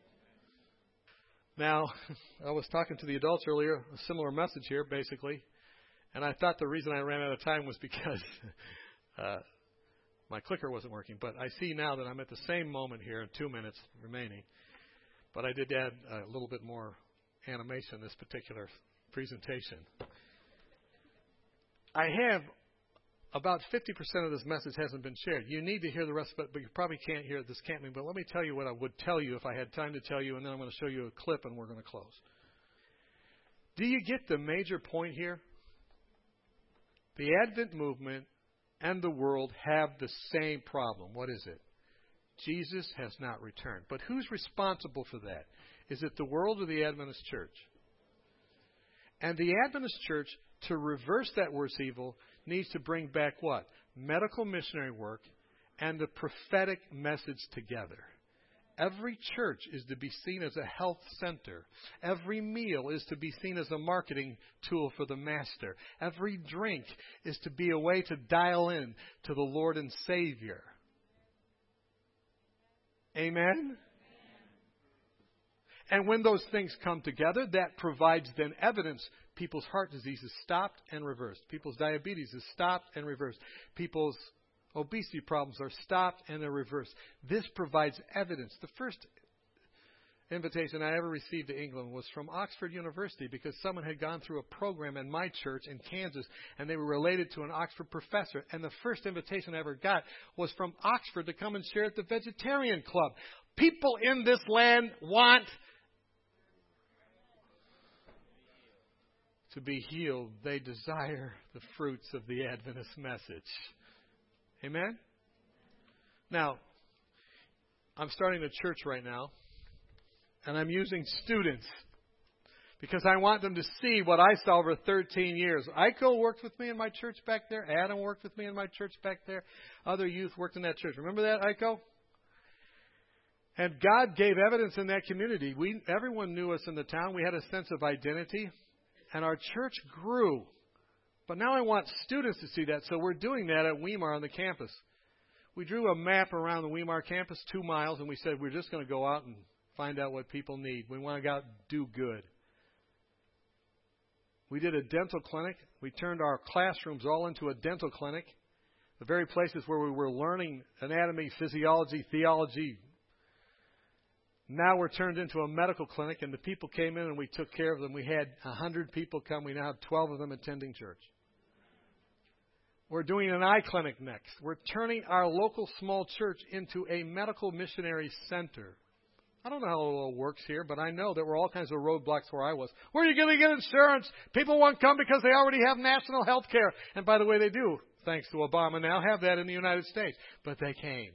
Now, I was talking to the adults earlier, a similar message here, basically. And I thought the reason I ran out of time was because uh, my clicker wasn't working. But I see now that I'm at the same moment here in two minutes remaining. But I did add a little bit more animation in this particular presentation. I have about fifty percent of this message hasn't been shared. You need to hear the rest of it, but you probably can't hear it. This can't be. But let me tell you what I would tell you if I had time to tell you, and then I'm going to show you a clip, and we're going to close. Do you get the major point here? The Advent movement and the world have the same problem. What is it? Jesus has not returned. But who's responsible for that? Is it the world or the Adventist church? And the Adventist church, to reverse that worst evil, needs to bring back what? Medical missionary work and the prophetic message together. Every church is to be seen as a health center. Every meal is to be seen as a marketing tool for the master. Every drink is to be a way to dial in to the Lord and Savior. Amen? And when those things come together, that provides then evidence. People's heart disease is stopped and reversed. People's diabetes is stopped and reversed. People's obesity problems are stopped and they're reversed. This provides evidence. The first invitation I ever received to England was from Oxford University because someone had gone through a program in my church in Kansas and they were related to an Oxford professor. And the first invitation I ever got was from Oxford to come and share at the Vegetarian Club. People in this land want to be healed. They desire the fruits of the Adventist message. Amen? Now, I'm starting a church right now, and I'm using students because I want them to see what I saw over thirteen years. Iko worked with me in my church back there. Adam worked with me in my church back there. Other youth worked in that church. Remember that, Iko? And God gave evidence in that community. We, everyone knew us in the town. We had a sense of identity. And our church grew. But now I want students to see that. So we're doing that at Weimar on the campus. We drew a map around the Weimar campus, two miles, and we said we're just going to go out and find out what people need. We want to go out and do good. We did a dental clinic. We turned our classrooms all into a dental clinic. The very places where we were learning anatomy, physiology, theology. Now we're turned into a medical clinic, and the people came in and we took care of them. We had one hundred people come. We now have twelve of them attending church. We're doing an eye clinic next. We're turning our local small church into a medical missionary center. I don't know how it all works here, but I know there were all kinds of roadblocks where I was. Where are you going to get insurance? People won't come because they already have national health care. And by the way, they do, thanks to Obama, now have that in the United States. But they came.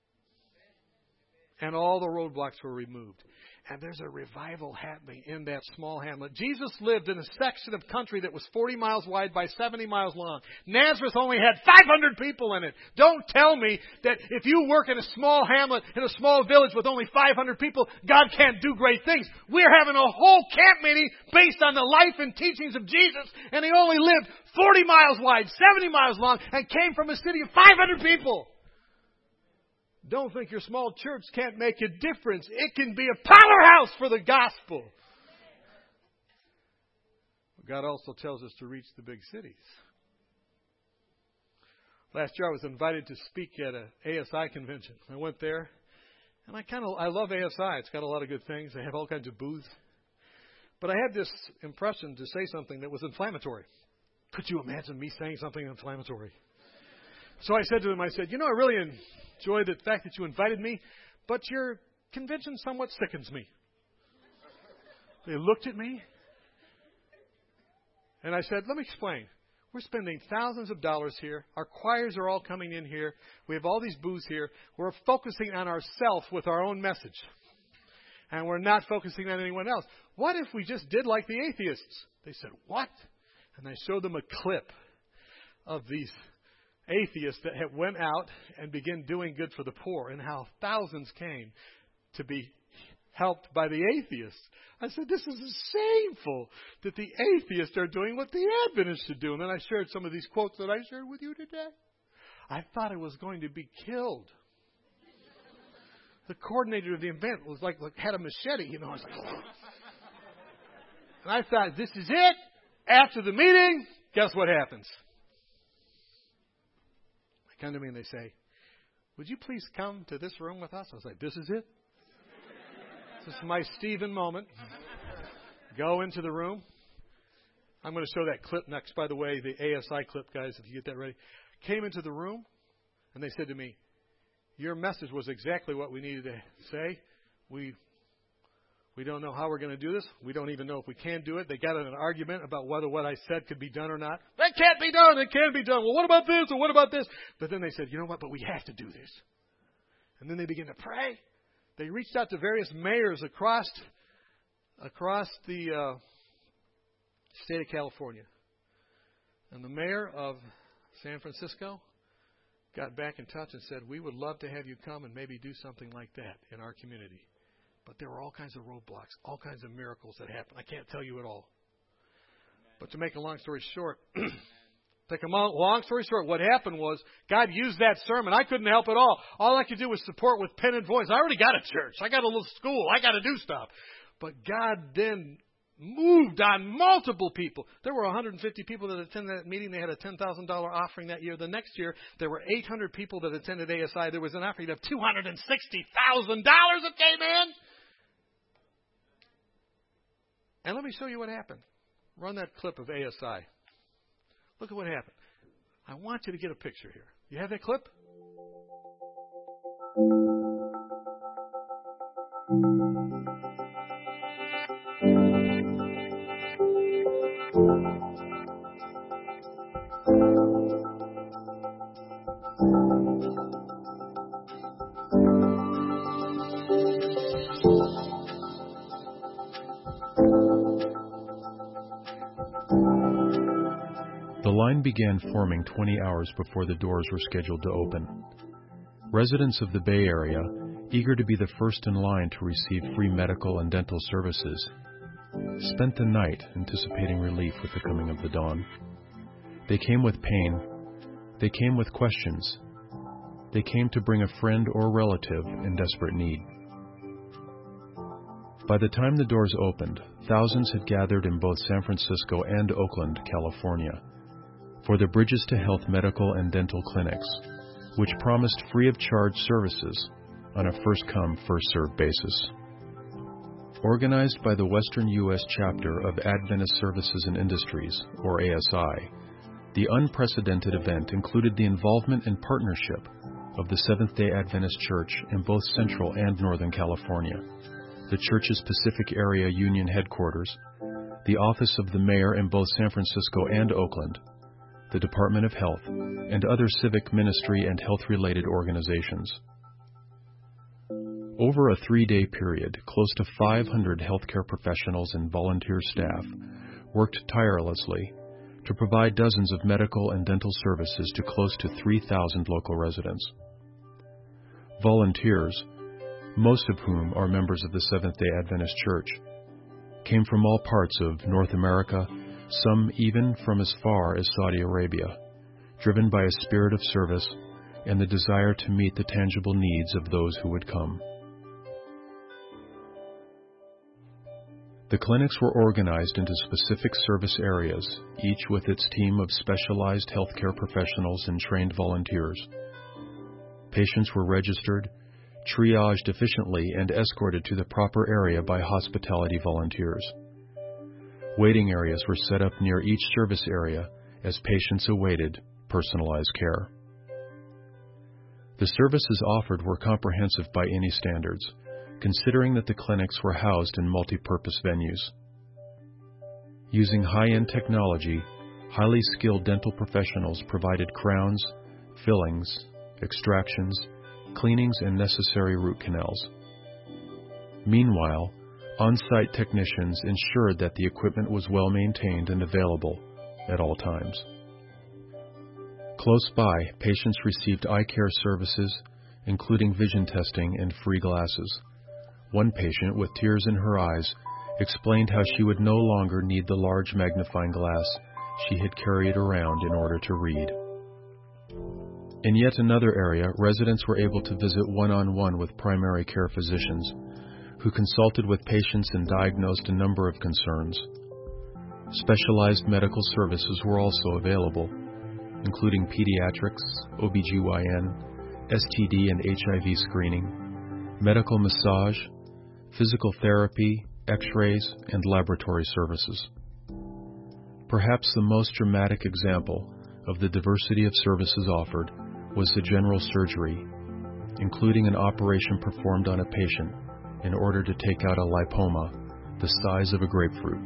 And all the roadblocks were removed. And there's a revival happening in that small hamlet. Jesus lived in a section of country that was forty miles wide by seventy miles long. Nazareth only had five hundred people in it. Don't tell me that if you work in a small hamlet, in a small village with only five hundred people, God can't do great things. We're having a whole camp meeting based on the life and teachings of Jesus, and He only lived forty miles wide, seventy miles long, and came from a city of five hundred people. Don't think your small church can't make a difference. It can be a powerhouse for the gospel. God also tells us to reach the big cities. Last year I was invited to speak at a A S I convention. I went there, and I kind of I love A S I. It's got a lot of good things. They have all kinds of booths. But I had this impression to say something that was inflammatory. Could you imagine me saying something inflammatory? So I said to them, I said, you know, I really enjoy the fact that you invited me, but your convention somewhat sickens me. They looked at me, and I said, let me explain. We're spending thousands of dollars here. Our choirs are all coming in here. We have all these booths here. We're focusing on ourselves with our own message. And we're not focusing on anyone else. What if we just did like the atheists? They said, what? And I showed them a clip of these atheists that had went out and began doing good for the poor and how thousands came to be helped by the atheists. I said, this is shameful that the atheists are doing what the Adventists should do. And then I shared some of these quotes that I shared with you today. I thought I was going to be killed. The coordinator of the event was like, like had a machete, you know. I was like, oh. And I thought, this is it. After the meeting, guess what happens? They come to me and they say, would you please come to this room with us? I was like, this is it. This is my Stephen moment. Go into the room. I'm going to show that clip next, by the way, the A S I clip, guys, if you get that ready. Came into the room, and they said to me, your message was exactly what we needed to say. We we don't know how we're going to do this. We don't even know if we can do it. They got in an argument about whether what I said could be done or not. That can't be done. It can be done. Well, what about this? Or what about this? But then they said, you know what? But we have to do this. And then they began to pray. They reached out to various mayors across across the uh, state of California. And the mayor of San Francisco got back in touch and said, we would love to have you come and maybe do something like that in our community. But there were all kinds of roadblocks, all kinds of miracles that happened. I can't tell you it all. But to make a long story short, take a long story short, what happened was God used that sermon. I couldn't help at all. All I could do was support with pen and voice. I already got a church. I got a little school. I got to do stuff. But God then moved on multiple people. There were one hundred fifty people that attended that meeting. They had a ten thousand dollars offering that year. The next year, there were eight hundred people that attended A S I. There was an offering of two hundred sixty thousand dollars that came in. And let me show you what happened. Run that clip of A S I. Look at what happened. I want you to get a picture here. You have that clip? The line began forming twenty hours before the doors were scheduled to open. Residents of the Bay Area, eager to be the first in line to receive free medical and dental services, spent the night anticipating relief with the coming of the dawn. They came with pain. They came with questions. They came to bring a friend or relative in desperate need. By the time the doors opened, thousands had gathered in both San Francisco and Oakland, California, for the Bridges to Health medical and dental clinics, which promised free of charge services on a first-come, first-served basis. Organized by the Western U S chapter of Adventist Services and Industries, or A S I, the unprecedented event included the involvement and partnership of the Seventh-day Adventist Church in both Central and Northern California, the Church's Pacific Area Union headquarters, the office of the mayor in both San Francisco and Oakland, the Department of Health, and other civic ministry and health-related organizations. Over a three-day period, close to five hundred healthcare professionals and volunteer staff worked tirelessly to provide dozens of medical and dental services to close to three thousand local residents. Volunteers, most of whom are members of the Seventh-day Adventist Church, came from all parts of North America, some even from as far as Saudi Arabia, driven by a spirit of service and the desire to meet the tangible needs of those who would come. The clinics were organized into specific service areas, each with its team of specialized healthcare professionals and trained volunteers. Patients were registered, triaged efficiently, and escorted to the proper area by hospitality volunteers. Waiting areas were set up near each service area as patients awaited personalized care. The services offered were comprehensive by any standards, considering that the clinics were housed in multi-purpose venues. Using high-end technology, highly skilled dental professionals provided crowns, fillings, extractions, cleanings, and necessary root canals. Meanwhile, on-site technicians ensured that the equipment was well maintained and available at all times. Close by, patients received eye care services, including vision testing and free glasses. One patient, with tears in her eyes, explained how she would no longer need the large magnifying glass she had carried around in order to read. In yet another area, residents were able to visit one-on-one with primary care physicians, who consulted with patients and diagnosed a number of concerns. Specialized medical services were also available, including pediatrics, O B G Y N, S T D and H I V screening, medical massage, physical therapy, x-rays, and laboratory services. Perhaps the most dramatic example of the diversity of services offered was the general surgery, including an operation performed on a patient in order to take out a lipoma the size of a grapefruit.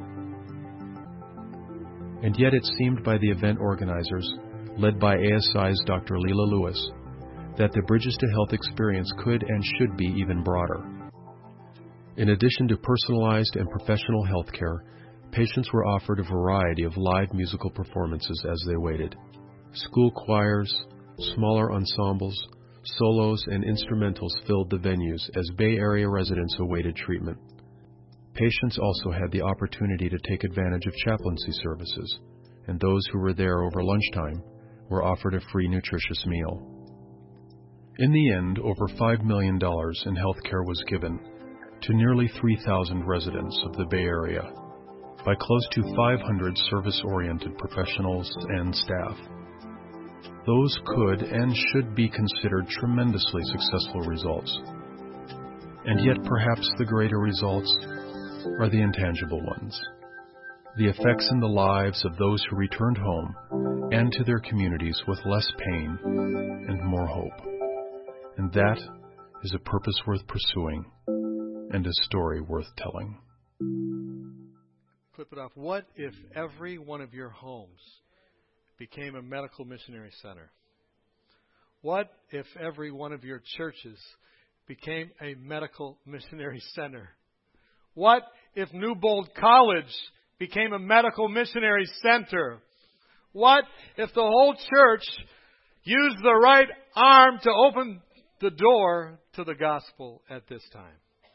And yet it seemed by the event organizers, led by A S I's Doctor Leila Lewis, that the Bridges to Health experience could and should be even broader. In addition to personalized and professional health care, patients were offered a variety of live musical performances as they waited. School choirs, smaller ensembles, solos, and instrumentals filled the venues as Bay Area residents awaited treatment. Patients also had the opportunity to take advantage of chaplaincy services, and those who were there over lunchtime were offered a free nutritious meal. In the end, over five million dollars in health care was given to nearly three thousand residents of the Bay Area by close to five hundred service-oriented professionals and staff. Those could and should be considered tremendously successful results. And yet perhaps the greater results are the intangible ones, the effects in the lives of those who returned home and to their communities with less pain and more hope. And that is a purpose worth pursuing and a story worth telling. Clip it off. What if every one of your homes became a medical missionary center? What if every one of your churches became a medical missionary center? What if Newbold College became a medical missionary center? What if the whole church used the right arm to open the door to the gospel at this time?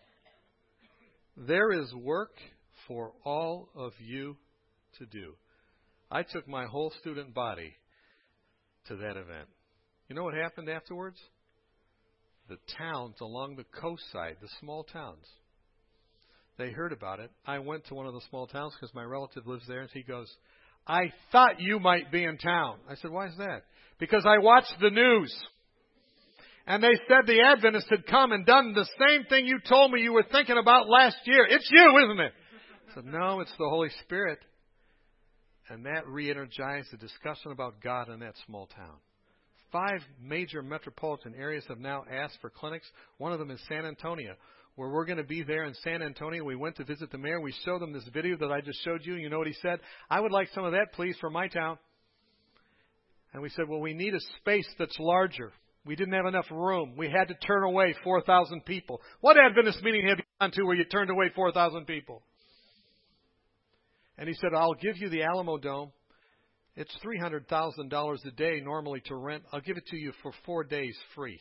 There is work for all of you to do. I took my whole student body to that event. You know what happened afterwards? The towns along the coast side, the small towns, they heard about it. I went to one of the small towns because my relative lives there, and he goes, I thought you might be in town. I said, why is that? Because I watched the news. And they said the Adventists had come and done the same thing you told me you were thinking about last year. It's you, isn't it? I said, no, it's the Holy Spirit. And that re-energized the discussion about God in that small town. Five major metropolitan areas have now asked for clinics. One of them is San Antonio, where we're going to be there in San Antonio. We went to visit the mayor. We showed them this video that I just showed you. You know what he said? I would like some of that, please, for my town. And we said, well, we need a space that's larger. We didn't have enough room. We had to turn away four thousand people. What Adventist meeting have you gone to where you turned away four thousand people? And he said, I'll give you the Alamo Dome. It's three hundred thousand dollars a day normally to rent. I'll give it to you for four days free.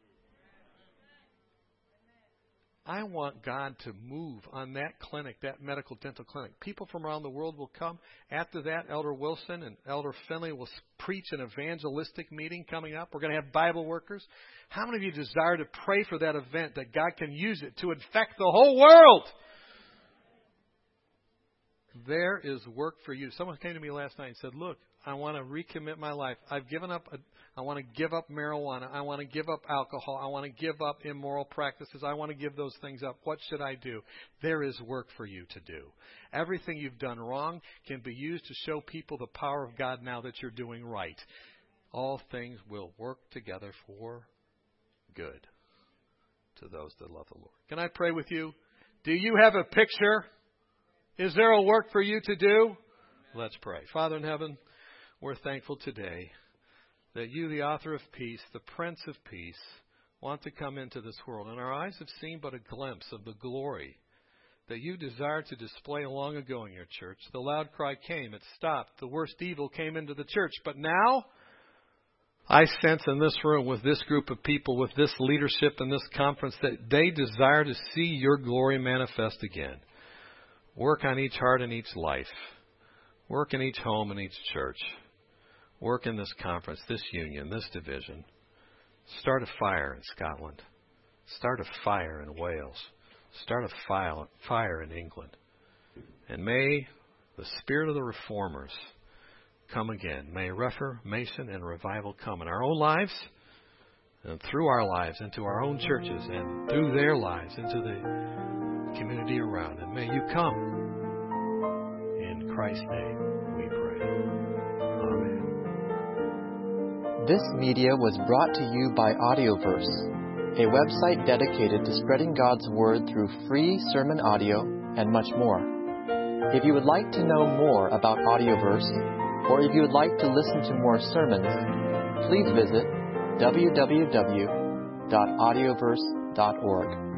I want God to move on that clinic, that medical dental clinic. People from around the world will come. After that, Elder Wilson and Elder Finley will preach an evangelistic meeting coming up. We're going to have Bible workers. How many of you desire to pray for that event, that God can use it to infect the whole world? there is work for you. Someone came to me last night and said, look, I want to recommit my life. I've given up, a, I want to give up marijuana. I want to give up alcohol. I want to give up immoral practices. I want to give those things up. What should I do? There is work for you to do. Everything you've done wrong can be used to show people the power of God now that you're doing right. All things will work together for good to those that love the Lord. Can I pray with you? Do you have a picture? Is there a work for you to do? Let's pray. Father in heaven, we're thankful today that you, the author of peace, the Prince of Peace, want to come into this world. And our eyes have seen but a glimpse of the glory that you desired to display long ago in your church. The loud cry came. It stopped. The worst evil came into the church. But now, I sense in this room with this group of people, with this leadership in this conference, that they desire to see your glory manifest again. Work on each heart and each life. Work in each home and each church. Work in this conference, this union, this division. Start a fire in Scotland. Start a fire in Wales. Start a fire in England. And may the spirit of the reformers come again. May reformation and revival come in our own lives and through our lives into our own churches and through their lives into the community around. And may you come. In Christ's name we pray. Amen. This media was brought to you by Audioverse, a website dedicated to spreading God's Word through free sermon audio and much more. If you would like to know more about Audioverse, or if you would like to listen to more sermons, please visit w w w dot audioverse dot org.